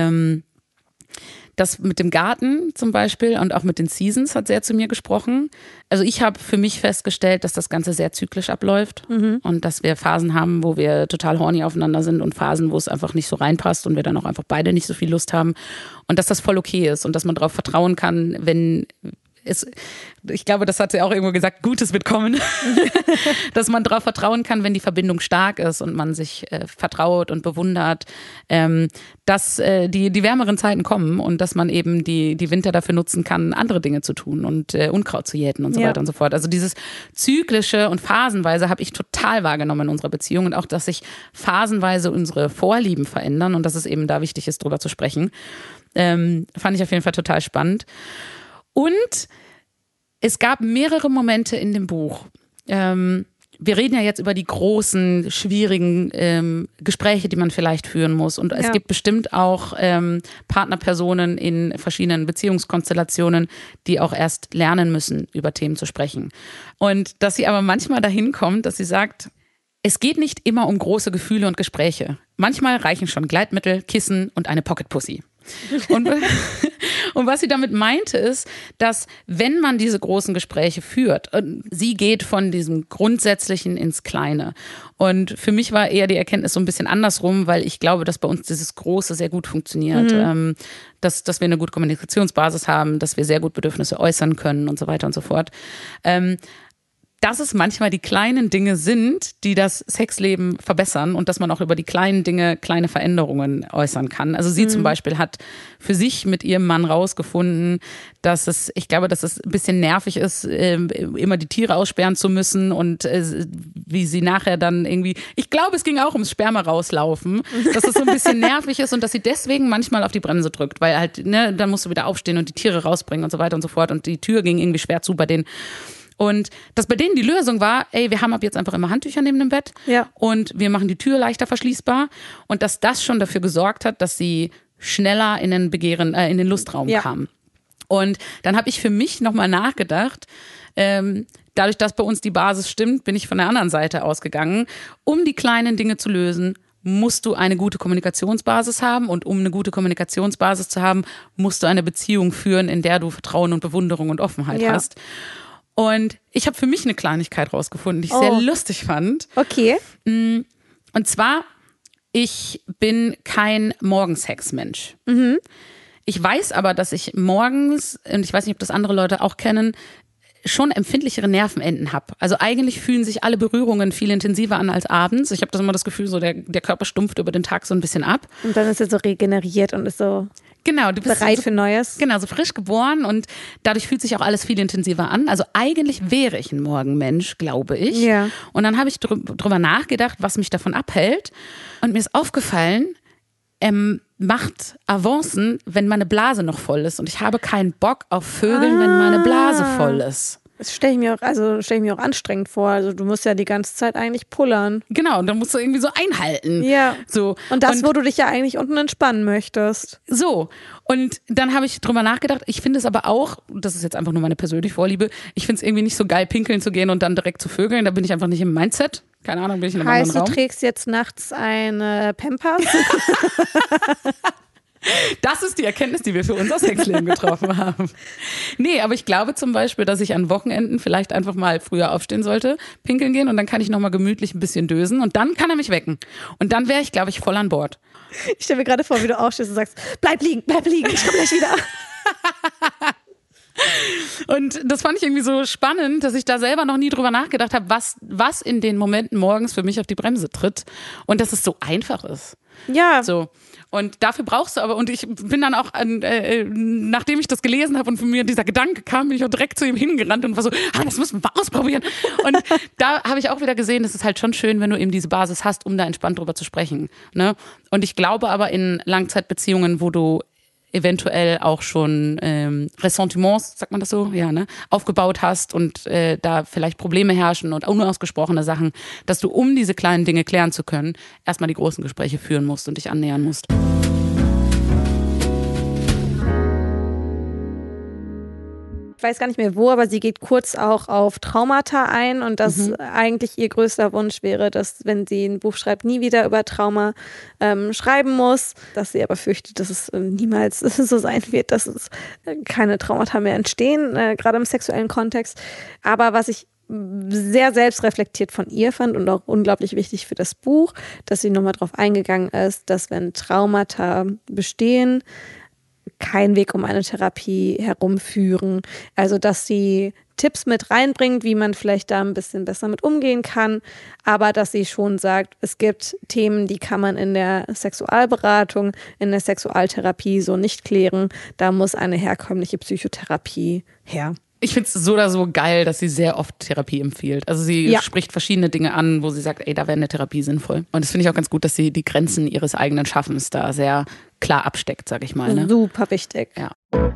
das mit dem Garten zum Beispiel und auch mit den Seasons hat sehr zu mir gesprochen. Also ich habe für mich festgestellt, dass das Ganze sehr zyklisch abläuft und dass wir Phasen haben, wo wir total horny aufeinander sind und Phasen, wo es einfach nicht so reinpasst und wir dann auch einfach beide nicht so viel Lust haben und dass das voll okay ist und dass man darauf vertrauen kann, wenn ich glaube, das hat sie auch irgendwo gesagt, Gutes wird kommen, dass man darauf vertrauen kann, wenn die Verbindung stark ist und man sich vertraut und bewundert, dass die wärmeren Zeiten kommen und dass man eben die Winter dafür nutzen kann, andere Dinge zu tun und Unkraut zu jäten und so weiter und so fort. Also dieses Zyklische und phasenweise habe ich total wahrgenommen in unserer Beziehung und auch, dass sich phasenweise unsere Vorlieben verändern und dass es eben da wichtig ist, drüber zu sprechen. Fand ich auf jeden Fall total spannend. Und es gab mehrere Momente in dem Buch. Wir reden ja jetzt über die großen, schwierigen Gespräche, die man vielleicht führen muss. Und es gibt bestimmt auch Partnerpersonen in verschiedenen Beziehungskonstellationen, die auch erst lernen müssen, über Themen zu sprechen. Und dass sie aber manchmal dahin kommt, dass sie sagt, es geht nicht immer um große Gefühle und Gespräche. Manchmal reichen schon Gleitmittel, Kissen und eine Pocketpussy. Und was sie damit meinte, ist, dass wenn man diese großen Gespräche führt, sie geht von diesem Grundsätzlichen ins Kleine. Und für mich war eher die Erkenntnis so ein bisschen andersrum, weil ich glaube, dass bei uns dieses Große sehr gut funktioniert. Dass wir eine gute Kommunikationsbasis haben, dass wir sehr gut Bedürfnisse äußern können und so weiter und so fort. Dass es manchmal die kleinen Dinge sind, die das Sexleben verbessern und dass man auch über die kleinen Dinge kleine Veränderungen äußern kann. Also sie zum Beispiel hat für sich mit ihrem Mann rausgefunden, ich glaube, dass es ein bisschen nervig ist, immer die Tiere aussperren zu müssen und wie sie nachher dann irgendwie, ich glaube, es ging auch ums Sperma rauslaufen, dass es so ein bisschen nervig ist und dass sie deswegen manchmal auf die Bremse drückt, weil halt, dann musst du wieder aufstehen und die Tiere rausbringen und so weiter und so fort und die Tür ging irgendwie schwer zu bei denen. Und dass bei denen die Lösung war, wir haben ab jetzt einfach immer Handtücher neben dem Bett und wir machen die Tür leichter verschließbar und dass das schon dafür gesorgt hat, dass sie schneller in den Lustraum kamen. Und dann habe ich für mich nochmal nachgedacht, dadurch, dass bei uns die Basis stimmt, bin ich von der anderen Seite ausgegangen. Um die kleinen Dinge zu lösen, musst du eine gute Kommunikationsbasis haben und um eine gute Kommunikationsbasis zu haben, musst du eine Beziehung führen, in der du Vertrauen und Bewunderung und Offenheit hast. Und ich habe für mich eine Kleinigkeit rausgefunden, die ich sehr lustig fand. Okay. Und zwar, ich bin kein Morgensex-Mensch. Ich weiß aber, dass ich morgens, und ich weiß nicht, ob das andere Leute auch kennen, schon empfindlichere Nervenenden habe. Also eigentlich fühlen sich alle Berührungen viel intensiver an als abends. Ich habe das immer das Gefühl, so der Körper stumpft über den Tag so ein bisschen ab. Und dann ist er so regeneriert und ist so... Genau, du bist bereit für Neues. Genau, so frisch geboren und dadurch fühlt sich auch alles viel intensiver an. Also eigentlich wäre ich ein Morgenmensch, glaube ich. Ja. Und dann habe ich drüber nachgedacht, was mich davon abhält. Und mir ist aufgefallen, macht Avancen, wenn meine Blase noch voll ist. Und ich habe keinen Bock auf Vögeln, wenn meine Blase voll ist. Das stelle ich mir auch anstrengend vor. Also du musst ja die ganze Zeit eigentlich pullern. Genau, und dann musst du irgendwie so einhalten. Ja. So. Und wo du dich ja eigentlich unten entspannen möchtest. So. Und dann habe ich drüber nachgedacht. Ich finde es aber auch, das ist jetzt einfach nur meine persönliche Vorliebe, ich finde es irgendwie nicht so geil, pinkeln zu gehen und dann direkt zu vögeln. Da bin ich einfach nicht im Mindset. Keine Ahnung, bin ich in einem anderen Raum. Du trägst jetzt nachts eine Pampers? Das Das ist die Erkenntnis, die wir für unser Sexleben getroffen haben. Nee, aber ich glaube zum Beispiel, dass ich an Wochenenden vielleicht einfach mal früher aufstehen sollte, pinkeln gehen und dann kann ich nochmal gemütlich ein bisschen dösen und dann kann er mich wecken. Und dann wäre ich, glaube ich, voll an Bord. Ich stelle mir gerade vor, wie du aufstehst und sagst, bleib liegen, ich komme gleich wieder. Und das fand ich irgendwie so spannend, dass ich da selber noch nie drüber nachgedacht habe, was in den Momenten morgens für mich auf die Bremse tritt und dass es so einfach ist. Ja. So. Und dafür brauchst du aber, und ich bin dann auch, nachdem ich das gelesen habe und von mir dieser Gedanke kam, bin ich auch direkt zu ihm hingerannt und war so, das müssen wir ausprobieren. Und da habe ich auch wieder gesehen, das ist halt schon schön, wenn du eben diese Basis hast, um da entspannt drüber zu sprechen. Ne? Und ich glaube aber in Langzeitbeziehungen, wo du eventuell auch schon Ressentiments, sagt man das so, ja, ne, aufgebaut hast und da vielleicht Probleme herrschen und unausgesprochene Sachen, dass du, um diese kleinen Dinge klären zu können, erstmal die großen Gespräche führen musst und dich annähern musst. Ich weiß gar nicht mehr wo, aber sie geht kurz auch auf Traumata ein und dass eigentlich ihr größter Wunsch wäre, dass, wenn sie ein Buch schreibt, nie wieder über Trauma schreiben muss, dass sie aber fürchtet, dass es niemals so sein wird, dass es keine Traumata mehr entstehen, gerade im sexuellen Kontext. Aber was ich sehr selbstreflektiert von ihr fand und auch unglaublich wichtig für das Buch, dass sie nochmal drauf eingegangen ist, dass wenn Traumata bestehen, kein Weg um eine Therapie herumführen. Also, dass sie Tipps mit reinbringt, wie man vielleicht da ein bisschen besser mit umgehen kann, aber dass sie schon sagt, es gibt Themen, die kann man in der Sexualberatung, in der Sexualtherapie so nicht klären. Da muss eine herkömmliche Psychotherapie her. Ich finde es so oder so geil, dass sie sehr oft Therapie empfiehlt. Also sie spricht verschiedene Dinge an, wo sie sagt, ey, da wäre eine Therapie sinnvoll. Und das finde ich auch ganz gut, dass sie die Grenzen ihres eigenen Schaffens da sehr klar absteckt, sag ich mal. Ne? Super wichtig. Ja.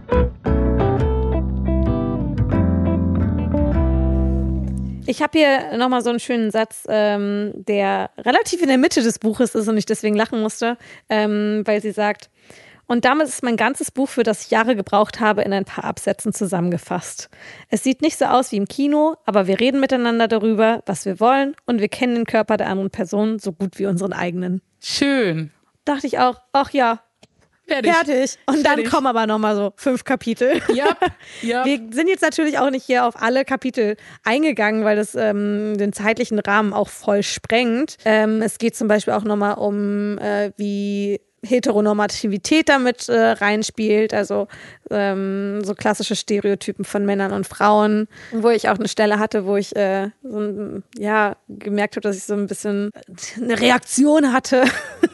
Ich habe hier nochmal so einen schönen Satz, der relativ in der Mitte des Buches ist und ich deswegen lachen musste, weil sie sagt, und damit ist mein ganzes Buch, für das ich Jahre gebraucht habe, in ein paar Absätzen zusammengefasst. Es sieht nicht so aus wie im Kino, aber wir reden miteinander darüber, was wir wollen und wir kennen den Körper der anderen Person so gut wie unseren eigenen. Schön. Dachte ich auch, ach ja, fertig. Und dann kommen aber nochmal so 5 Kapitel. Ja. Wir sind jetzt natürlich auch nicht hier auf alle Kapitel eingegangen, weil das den zeitlichen Rahmen auch voll sprengt. Es geht zum Beispiel auch nochmal um, wie Heteronormativität damit reinspielt, also so klassische Stereotypen von Männern und Frauen, wo ich auch eine Stelle hatte, wo ich gemerkt habe, dass ich so ein bisschen eine Reaktion hatte,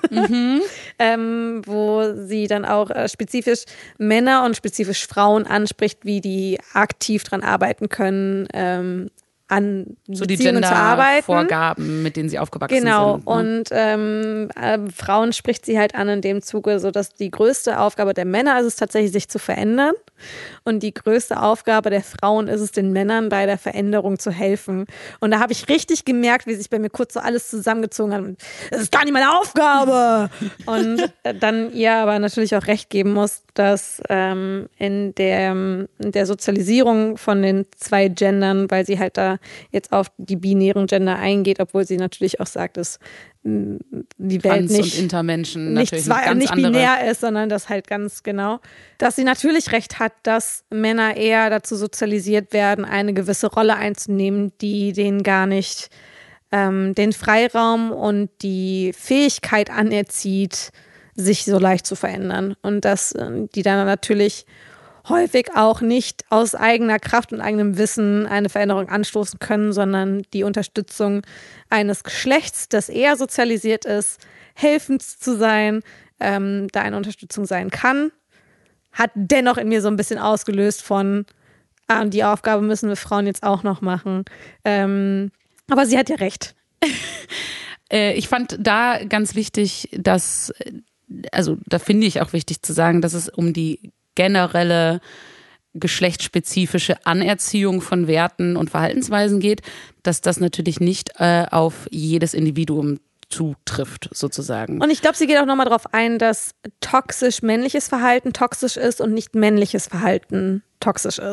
wo sie dann auch spezifisch Männer und spezifisch Frauen anspricht, wie die aktiv dran arbeiten können, an so die Beziehungen zu arbeiten. Gender-Vorgaben, mit denen sie aufgewachsen sind. Genau, Ne? und Frauen spricht sie halt an in dem Zuge, so dass die größte Aufgabe der Männer ist es tatsächlich, sich zu verändern. Und die größte Aufgabe der Frauen ist es, den Männern bei der Veränderung zu helfen. Und da habe ich richtig gemerkt, wie sich bei mir kurz so alles zusammengezogen hat. Das ist gar nicht meine Aufgabe! Und dann ihr aber natürlich auch recht geben muss, dass in der Sozialisierung von den 2 Gendern, weil sie halt da jetzt auf die binären Gender eingeht, obwohl sie natürlich auch sagt, dass die Welt Trans- und Intermenschen natürlich nicht binär ist, sondern das halt ganz genau, dass sie natürlich recht hat, dass Männer eher dazu sozialisiert werden, eine gewisse Rolle einzunehmen, die denen gar nicht den Freiraum und die Fähigkeit anerzieht, sich so leicht zu verändern. Und dass die dann natürlich häufig auch nicht aus eigener Kraft und eigenem Wissen eine Veränderung anstoßen können, sondern die Unterstützung eines Geschlechts, das eher sozialisiert ist, helfend zu sein, da eine Unterstützung sein kann, hat dennoch in mir so ein bisschen ausgelöst von, und die Aufgabe müssen wir Frauen jetzt auch noch machen. Aber sie hat ja recht. Ich fand da ganz wichtig, dass, also da finde ich auch wichtig zu sagen, dass es um die generelle geschlechtsspezifische Anerziehung von Werten und Verhaltensweisen geht, dass das natürlich nicht auf jedes Individuum zutrifft, sozusagen. Und ich glaube, sie geht auch nochmal darauf ein, dass toxisch männliches Verhalten toxisch ist und nicht männliches Verhalten toxisch ist.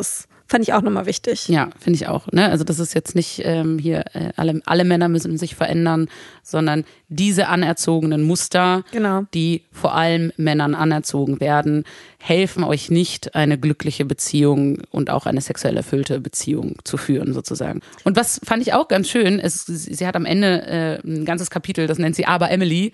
Fand ich auch nochmal wichtig. Ja, finde ich auch. Ne? Also das ist jetzt nicht alle Männer müssen sich verändern, sondern diese anerzogenen Muster, die vor allem Männern anerzogen werden, helfen euch nicht, eine glückliche Beziehung und auch eine sexuell erfüllte Beziehung zu führen sozusagen. Und was fand ich auch ganz schön, sie hat am Ende ein ganzes Kapitel, das nennt sie Aber Emily.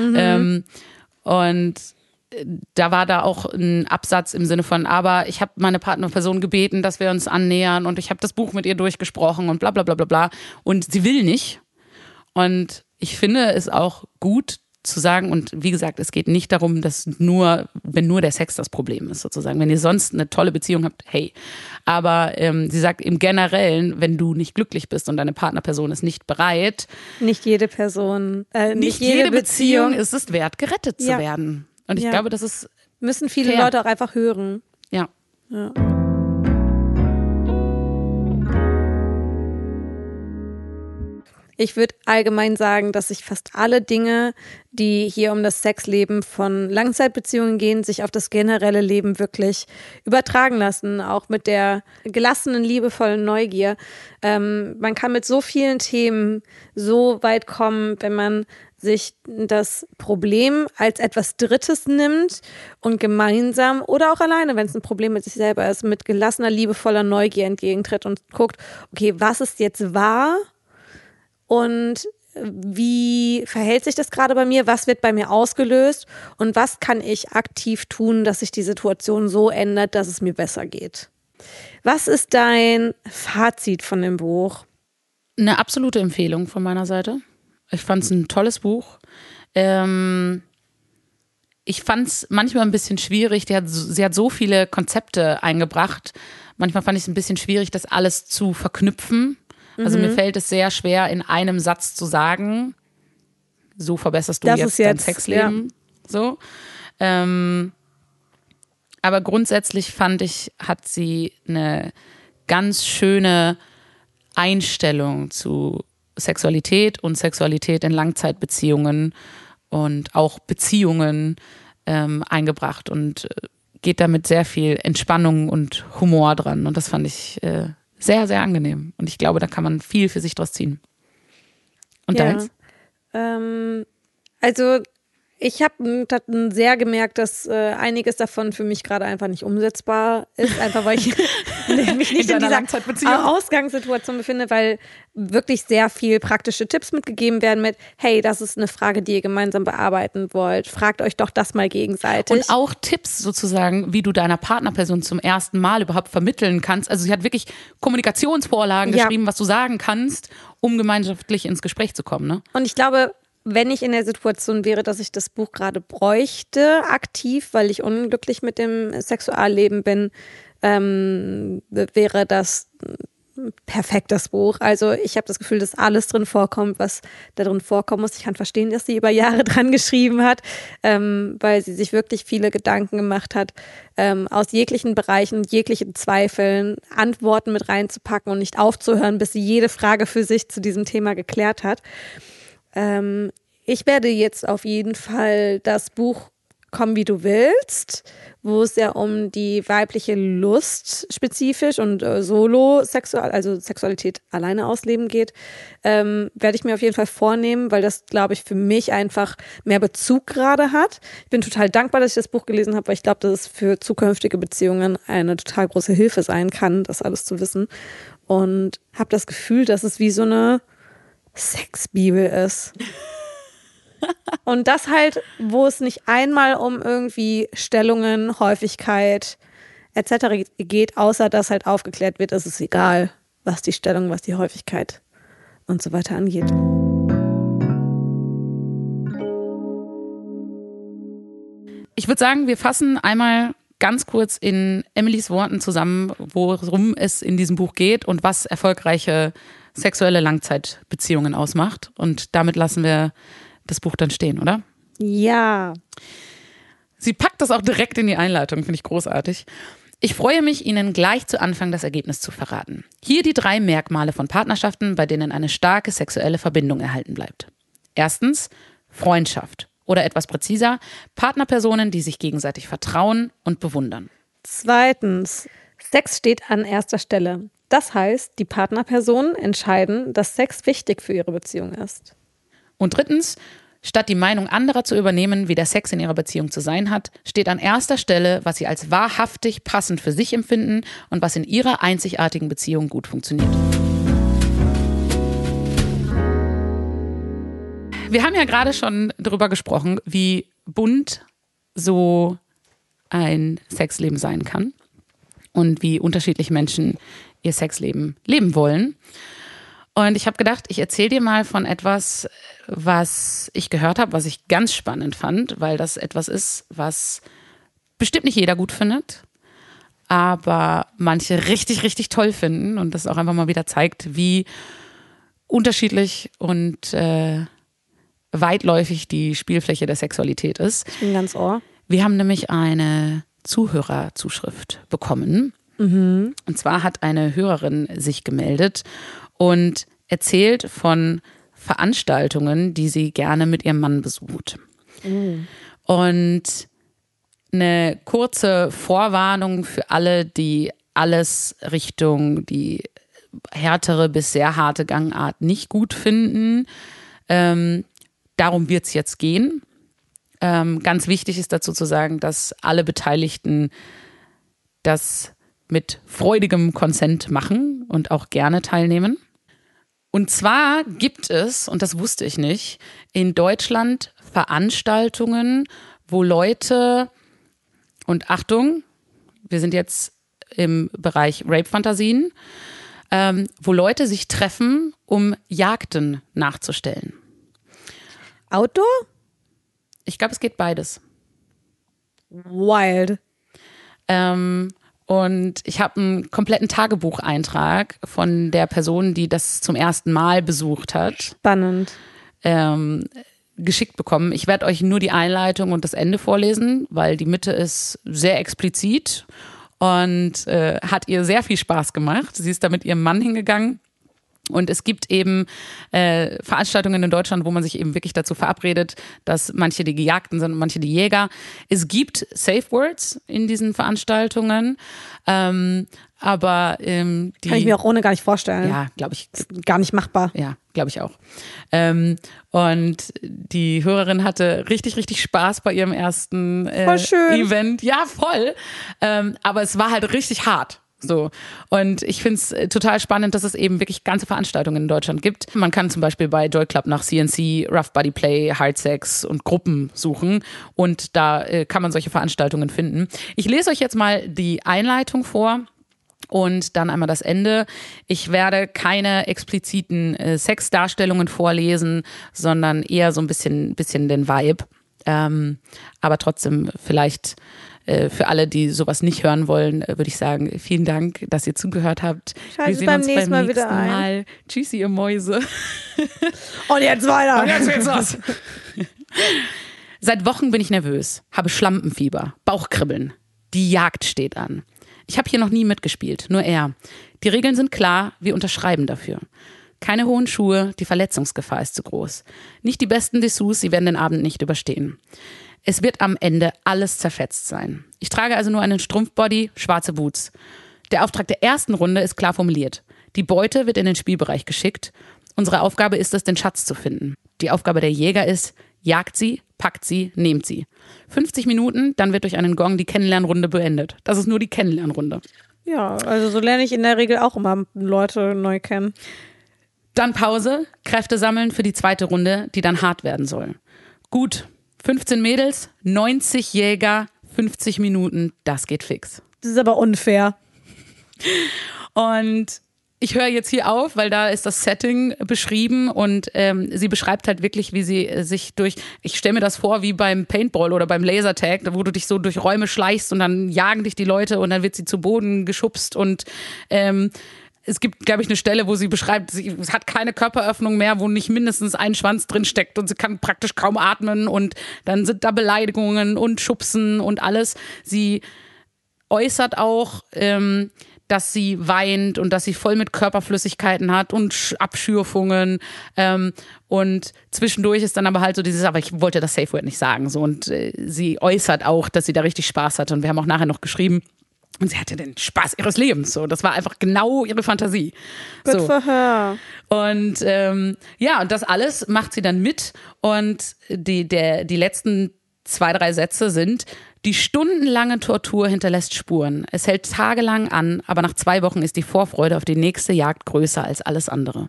Und da war da auch ein Absatz im Sinne von, aber ich habe meine Partnerperson gebeten, dass wir uns annähern und ich habe das Buch mit ihr durchgesprochen und bla bla bla bla bla. Und sie will nicht. Und ich finde es auch gut zu sagen, und wie gesagt, es geht nicht darum, dass wenn nur der Sex das Problem ist sozusagen. Wenn ihr sonst eine tolle Beziehung habt, hey. Aber sie sagt im Generellen, wenn du nicht glücklich bist und deine Partnerperson ist nicht bereit. Nicht jede Person, nicht jede Beziehung ist es wert, gerettet zu werden. Und ich glaube, das ist müssen viele Leute auch einfach hören. Ja. Ich würde allgemein sagen, dass sich fast alle Dinge, die hier um das Sexleben von Langzeitbeziehungen gehen, sich auf das generelle Leben wirklich übertragen lassen. Auch mit der gelassenen, liebevollen Neugier. Man kann mit so vielen Themen so weit kommen, wenn man sich das Problem als etwas Drittes nimmt und gemeinsam oder auch alleine, wenn es ein Problem mit sich selber ist, mit gelassener, liebevoller Neugier entgegentritt und guckt, okay, was ist jetzt wahr und wie verhält sich das gerade bei mir, was wird bei mir ausgelöst und was kann ich aktiv tun, dass sich die Situation so ändert, dass es mir besser geht. Was ist dein Fazit von dem Buch? Eine absolute Empfehlung von meiner Seite. Ich fand es ein tolles Buch. Ich fand es manchmal ein bisschen schwierig. Sie hat so viele Konzepte eingebracht. Manchmal fand ich es ein bisschen schwierig, das alles zu verknüpfen. Also mir fällt es sehr schwer, in einem Satz zu sagen, so verbesserst du jetzt dein Sexleben. Ja. So. Aber grundsätzlich fand ich, hat sie eine ganz schöne Einstellung zu Sexualität und Sexualität in Langzeitbeziehungen und auch Beziehungen eingebracht und geht da mit sehr viel Entspannung und Humor dran. Und das fand ich sehr, sehr angenehm. Und ich glaube, da kann man viel für sich draus ziehen. Und deins? Also ich habe sehr gemerkt, dass einiges davon für mich gerade einfach nicht umsetzbar ist, einfach weil ich mich nicht in dieser Ausgangssituation befinde, weil wirklich sehr viel praktische Tipps mitgegeben werden mit, hey, das ist eine Frage, die ihr gemeinsam bearbeiten wollt, fragt euch doch das mal gegenseitig. Und auch Tipps sozusagen, wie du deiner Partnerperson zum ersten Mal überhaupt vermitteln kannst. Also sie hat wirklich Kommunikationsvorlagen geschrieben, was du sagen kannst, um gemeinschaftlich ins Gespräch zu kommen. Ne? Und ich glaube, wenn ich in der Situation wäre, dass ich das Buch gerade bräuchte, aktiv, weil ich unglücklich mit dem Sexualleben bin, wäre das perfekt, das Buch. Also ich habe das Gefühl, dass alles drin vorkommt, was da drin vorkommen muss. Ich kann verstehen, dass sie über Jahre dran geschrieben hat, weil sie sich wirklich viele Gedanken gemacht hat, aus jeglichen Bereichen, jeglichen Zweifeln Antworten mit reinzupacken und nicht aufzuhören, bis sie jede Frage für sich zu diesem Thema geklärt hat. Ich werde jetzt auf jeden Fall das Buch Komm, wie du willst, wo es ja um die weibliche Lust spezifisch und also Sexualität alleine ausleben geht, werde ich mir auf jeden Fall vornehmen, weil das, glaube ich, für mich einfach mehr Bezug gerade hat. Ich bin total dankbar, dass ich das Buch gelesen habe, weil ich glaube, dass es für zukünftige Beziehungen eine total große Hilfe sein kann, das alles zu wissen. Und habe das Gefühl, dass es wie so eine Sexbibel ist. Und das halt, wo es nicht einmal um irgendwie Stellungen, Häufigkeit etc. geht, außer dass halt aufgeklärt wird, ist es egal, was die Stellung, was die Häufigkeit und so weiter angeht. Ich würde sagen, wir fassen einmal ganz kurz in Emilys Worten zusammen, worum es in diesem Buch geht und was erfolgreiche sexuelle Langzeitbeziehungen ausmacht. Und damit lassen wir das Buch dann stehen, oder? Ja. Sie packt das auch direkt in die Einleitung, finde ich großartig. Ich freue mich, Ihnen gleich zu Anfang das Ergebnis zu verraten. Hier die 3 Merkmale von Partnerschaften, bei denen eine starke sexuelle Verbindung erhalten bleibt. Erstens, Freundschaft. Oder etwas präziser, Partnerpersonen, die sich gegenseitig vertrauen und bewundern. Zweitens, Sex steht an erster Stelle. Das heißt, die Partnerpersonen entscheiden, dass Sex wichtig für ihre Beziehung ist. Und drittens, statt die Meinung anderer zu übernehmen, wie der Sex in ihrer Beziehung zu sein hat, steht an erster Stelle, was sie als wahrhaftig passend für sich empfinden und was in ihrer einzigartigen Beziehung gut funktioniert. Wir haben ja gerade schon darüber gesprochen, wie bunt so ein Sexleben sein kann und wie unterschiedlich Menschen ihr Sexleben leben wollen. Und ich habe gedacht, ich erzähle dir mal von etwas, was ich gehört habe, was ich ganz spannend fand, weil das etwas ist, was bestimmt nicht jeder gut findet, aber manche richtig, richtig toll finden und das auch einfach mal wieder zeigt, wie unterschiedlich und weitläufig die Spielfläche der Sexualität ist. Ich bin ganz ohr. Wir haben nämlich eine Zuhörerzuschrift bekommen. Und zwar hat eine Hörerin sich gemeldet und erzählt von Veranstaltungen, die sie gerne mit ihrem Mann besucht. Und eine kurze Vorwarnung für alle, die alles Richtung die härtere bis sehr harte Gangart nicht gut finden. Darum wird es jetzt gehen. Ganz wichtig ist dazu zu sagen, dass alle Beteiligten das mit freudigem Konsent machen und auch gerne teilnehmen. Und zwar gibt es, und das wusste ich nicht, in Deutschland Veranstaltungen, wo Leute, und Achtung, wir sind jetzt im Bereich Rape-Fantasien, wo Leute sich treffen, um Jagden nachzustellen. Outdoor? Ich glaube, es geht beides. Wild. Und ich habe einen kompletten Tagebucheintrag von der Person, die das zum ersten Mal besucht hat. Spannend. Geschickt bekommen. Ich werde euch nur die Einleitung und das Ende vorlesen, weil die Mitte ist sehr explizit und hat ihr sehr viel Spaß gemacht. Sie ist da mit ihrem Mann hingegangen. Und es gibt eben Veranstaltungen in Deutschland, wo man sich eben wirklich dazu verabredet, dass manche die Gejagten sind und manche die Jäger. Es gibt Safe Words in diesen Veranstaltungen, aber die... Kann ich mir auch ohne gar nicht vorstellen. Ja, glaube ich. Ist gar nicht machbar. Ja, glaube ich auch. Und die Hörerin hatte richtig, richtig Spaß bei ihrem ersten Voll schön. Event. Ja, voll. Aber es war halt richtig hart. So. Und ich finde es total spannend, dass es eben wirklich ganze Veranstaltungen in Deutschland gibt. Man kann zum Beispiel bei Joy Club nach CNC, Rough Body Play, Hard Sex und Gruppen suchen und da kann man solche Veranstaltungen finden. Ich lese euch jetzt mal die Einleitung vor und dann einmal das Ende. Ich werde keine expliziten Sexdarstellungen vorlesen, sondern eher so ein bisschen den Vibe. Aber trotzdem vielleicht für alle, die sowas nicht hören wollen, würde ich sagen, vielen Dank, dass ihr zugehört habt. Wir sehen uns beim nächsten Mal. Tschüssi, ihr Mäuse. Und jetzt weiter. Und jetzt geht's los. Seit Wochen bin ich nervös, habe Schlampenfieber, Bauchkribbeln. Die Jagd steht an. Ich habe hier noch nie mitgespielt, nur er. Die Regeln sind klar, wir unterschreiben dafür. Keine hohen Schuhe, die Verletzungsgefahr ist zu groß. Nicht die besten Dessous, sie werden den Abend nicht überstehen. Es wird am Ende alles zerfetzt sein. Ich trage also nur einen Strumpfbody, schwarze Boots. Der Auftrag der ersten Runde ist klar formuliert. Die Beute wird in den Spielbereich geschickt. Unsere Aufgabe ist es, den Schatz zu finden. Die Aufgabe der Jäger ist, jagt sie, packt sie, nehmt sie. 50 Minuten, dann wird durch einen Gong die Kennenlernrunde beendet. Das ist nur die Kennenlernrunde. Ja, also so lerne ich in der Regel auch immer Leute neu kennen. Dann Pause, Kräfte sammeln für die zweite Runde, die dann hart werden soll. Gut. 15 Mädels, 90 Jäger, 50 Minuten, das geht fix. Das ist aber unfair. Und ich höre jetzt hier auf, weil da ist das Setting beschrieben und sie beschreibt halt wirklich, wie sie sich ich stelle mir das vor wie beim Paintball oder beim Lasertag, wo du dich so durch Räume schleichst und dann jagen dich die Leute und dann wird sie zu Boden geschubst und es gibt, glaube ich, eine Stelle, wo sie beschreibt, sie hat keine Körperöffnung mehr, wo nicht mindestens ein Schwanz drin steckt und sie kann praktisch kaum atmen und dann sind da Beleidigungen und Schubsen und alles. Sie äußert auch, dass sie weint und dass sie voll mit Körperflüssigkeiten hat und Abschürfungen und zwischendurch ist dann aber halt so dieses, aber ich wollte das Safe Word nicht sagen so und sie äußert auch, dass sie da richtig Spaß hatte und wir haben auch nachher noch geschrieben, Und sie hatte den Spaß ihres Lebens. So, das war einfach genau ihre Fantasie. Good for her. Und und das alles macht sie dann mit. Und die letzten 2, 3 Sätze sind: Die stundenlange Tortur hinterlässt Spuren. Es hält tagelang an, aber nach 2 Wochen ist die Vorfreude auf die nächste Jagd größer als alles andere.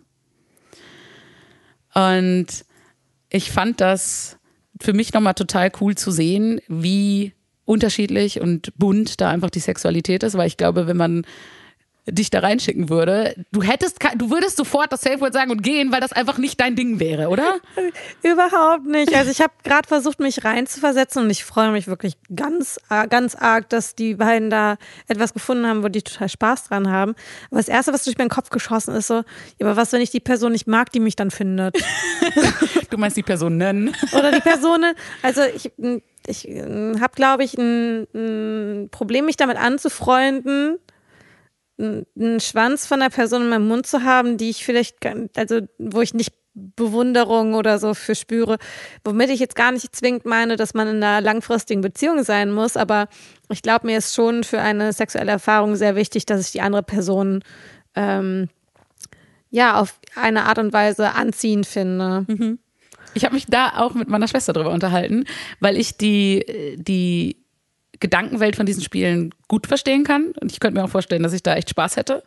Und ich fand das für mich nochmal total cool zu sehen, wie unterschiedlich und bunt da einfach die Sexualität ist, weil ich glaube, wenn man dich da reinschicken würde, du würdest sofort das Safe Word sagen und gehen, weil das einfach nicht dein Ding wäre, oder? Überhaupt nicht. Also ich habe gerade versucht, mich reinzuversetzen und ich freue mich wirklich ganz, ganz arg, dass die beiden da etwas gefunden haben, wo die total Spaß dran haben. Aber das Erste, was durch meinen Kopf geschossen ist, so, ja, aber was, wenn ich die Person nicht mag, die mich dann findet? Du meinst die Personen? Oder die Personen. Also ich habe, glaube ich, ein Problem, mich damit anzufreunden, einen Schwanz von der Person in meinem Mund zu haben, die ich vielleicht, also wo ich nicht Bewunderung oder so für spüre, womit ich jetzt gar nicht zwingend meine, dass man in einer langfristigen Beziehung sein muss, aber ich glaube, mir ist schon für eine sexuelle Erfahrung sehr wichtig, dass ich die andere Person auf eine Art und Weise anziehend finde. Mhm. Ich habe mich da auch mit meiner Schwester drüber unterhalten, weil ich die Gedankenwelt von diesen Spielen gut verstehen kann. Und ich könnte mir auch vorstellen, dass ich da echt Spaß hätte.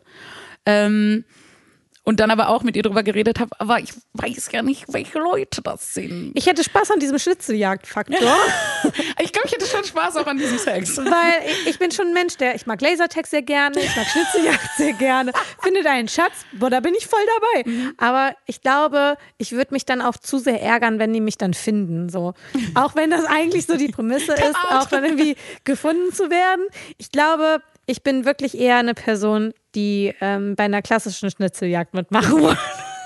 Und dann aber auch mit ihr drüber geredet habe, aber ich weiß ja nicht, welche Leute das sind. Ich hätte Spaß an diesem Schnitzeljagd-Faktor. Ich glaube, ich hätte schon Spaß auch an diesem Sex. Weil ich bin schon ein Mensch, ich mag Lasertag sehr gerne, ich mag Schnitzeljagd sehr gerne. Finde deinen Schatz, da bin ich voll dabei. Aber ich glaube, ich würde mich dann auch zu sehr ärgern, wenn die mich dann finden. So. Auch wenn das eigentlich so die Prämisse ist, auch dann irgendwie gefunden zu werden. Ich glaube, ich bin wirklich eher eine Person, die bei einer klassischen Schnitzeljagd mitmachen wollen.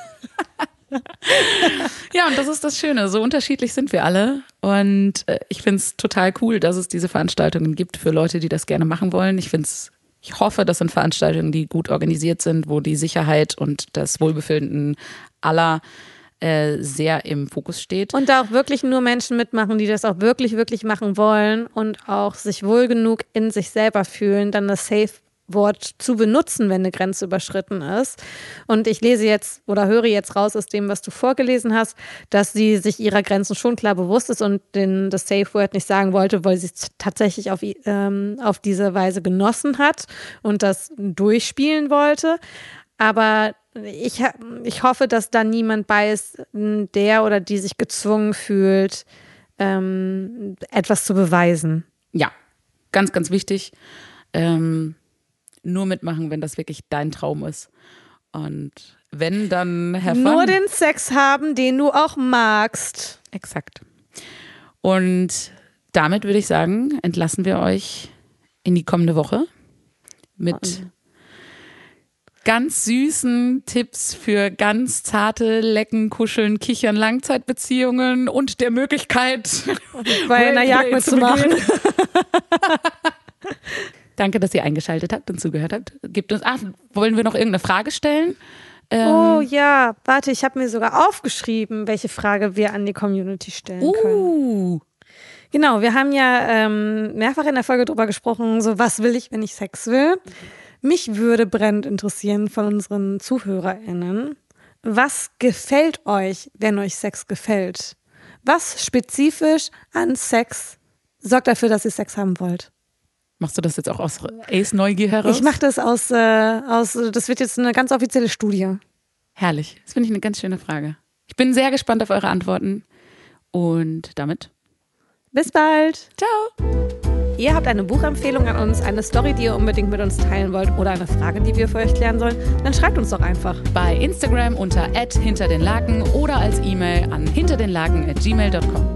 Ja, und das ist das Schöne. So unterschiedlich sind wir alle. Und ich finde es total cool, dass es diese Veranstaltungen gibt für Leute, die das gerne machen wollen. Ich hoffe, das sind Veranstaltungen, die gut organisiert sind, wo die Sicherheit und das Wohlbefinden aller sehr im Fokus steht. Und da auch wirklich nur Menschen mitmachen, die das auch wirklich, wirklich machen wollen und auch sich wohl genug in sich selber fühlen, dann das Safe-Wort zu benutzen, wenn eine Grenze überschritten ist. Und ich lese jetzt oder höre jetzt raus aus dem, was du vorgelesen hast, dass sie sich ihrer Grenzen schon klar bewusst ist und das Safe-Word nicht sagen wollte, weil sie es tatsächlich auf diese Weise genossen hat und das durchspielen wollte. Aber ich hoffe, dass da niemand bei ist, der oder die sich gezwungen fühlt, etwas zu beweisen. Ja, ganz, ganz wichtig. Nur mitmachen, wenn das wirklich dein Traum ist. Und wenn, dann have fun. Nur den Sex haben, den du auch magst. Exakt. Und damit würde ich sagen, entlassen wir euch in die kommende Woche mit ganz süßen Tipps für ganz zarte Lecken, Kuscheln, Kichern, Langzeitbeziehungen und der Möglichkeit, bei einer Jagd mitzumachen. Danke, dass ihr eingeschaltet habt und zugehört habt. Wollen wir noch irgendeine Frage stellen? Oh ja, warte, ich habe mir sogar aufgeschrieben, welche Frage wir an die Community stellen können. Genau, wir haben ja mehrfach in der Folge drüber gesprochen, so was will ich, wenn ich Sex will? Mich würde brennend interessieren von unseren ZuhörerInnen, was gefällt euch, wenn euch Sex gefällt? Was spezifisch an Sex sorgt dafür, dass ihr Sex haben wollt? Machst du das jetzt auch aus Ace-Neugier heraus? Ich mache das das wird jetzt eine ganz offizielle Studie. Herrlich, das finde ich eine ganz schöne Frage. Ich bin sehr gespannt auf eure Antworten und damit bis bald. Ciao. Ihr habt eine Buchempfehlung an uns, eine Story, die ihr unbedingt mit uns teilen wollt oder eine Frage, die wir für euch klären sollen, dann schreibt uns doch einfach. Bei Instagram unter @hinterdenlaken oder als E-Mail an hinterdenlaken@gmail.com.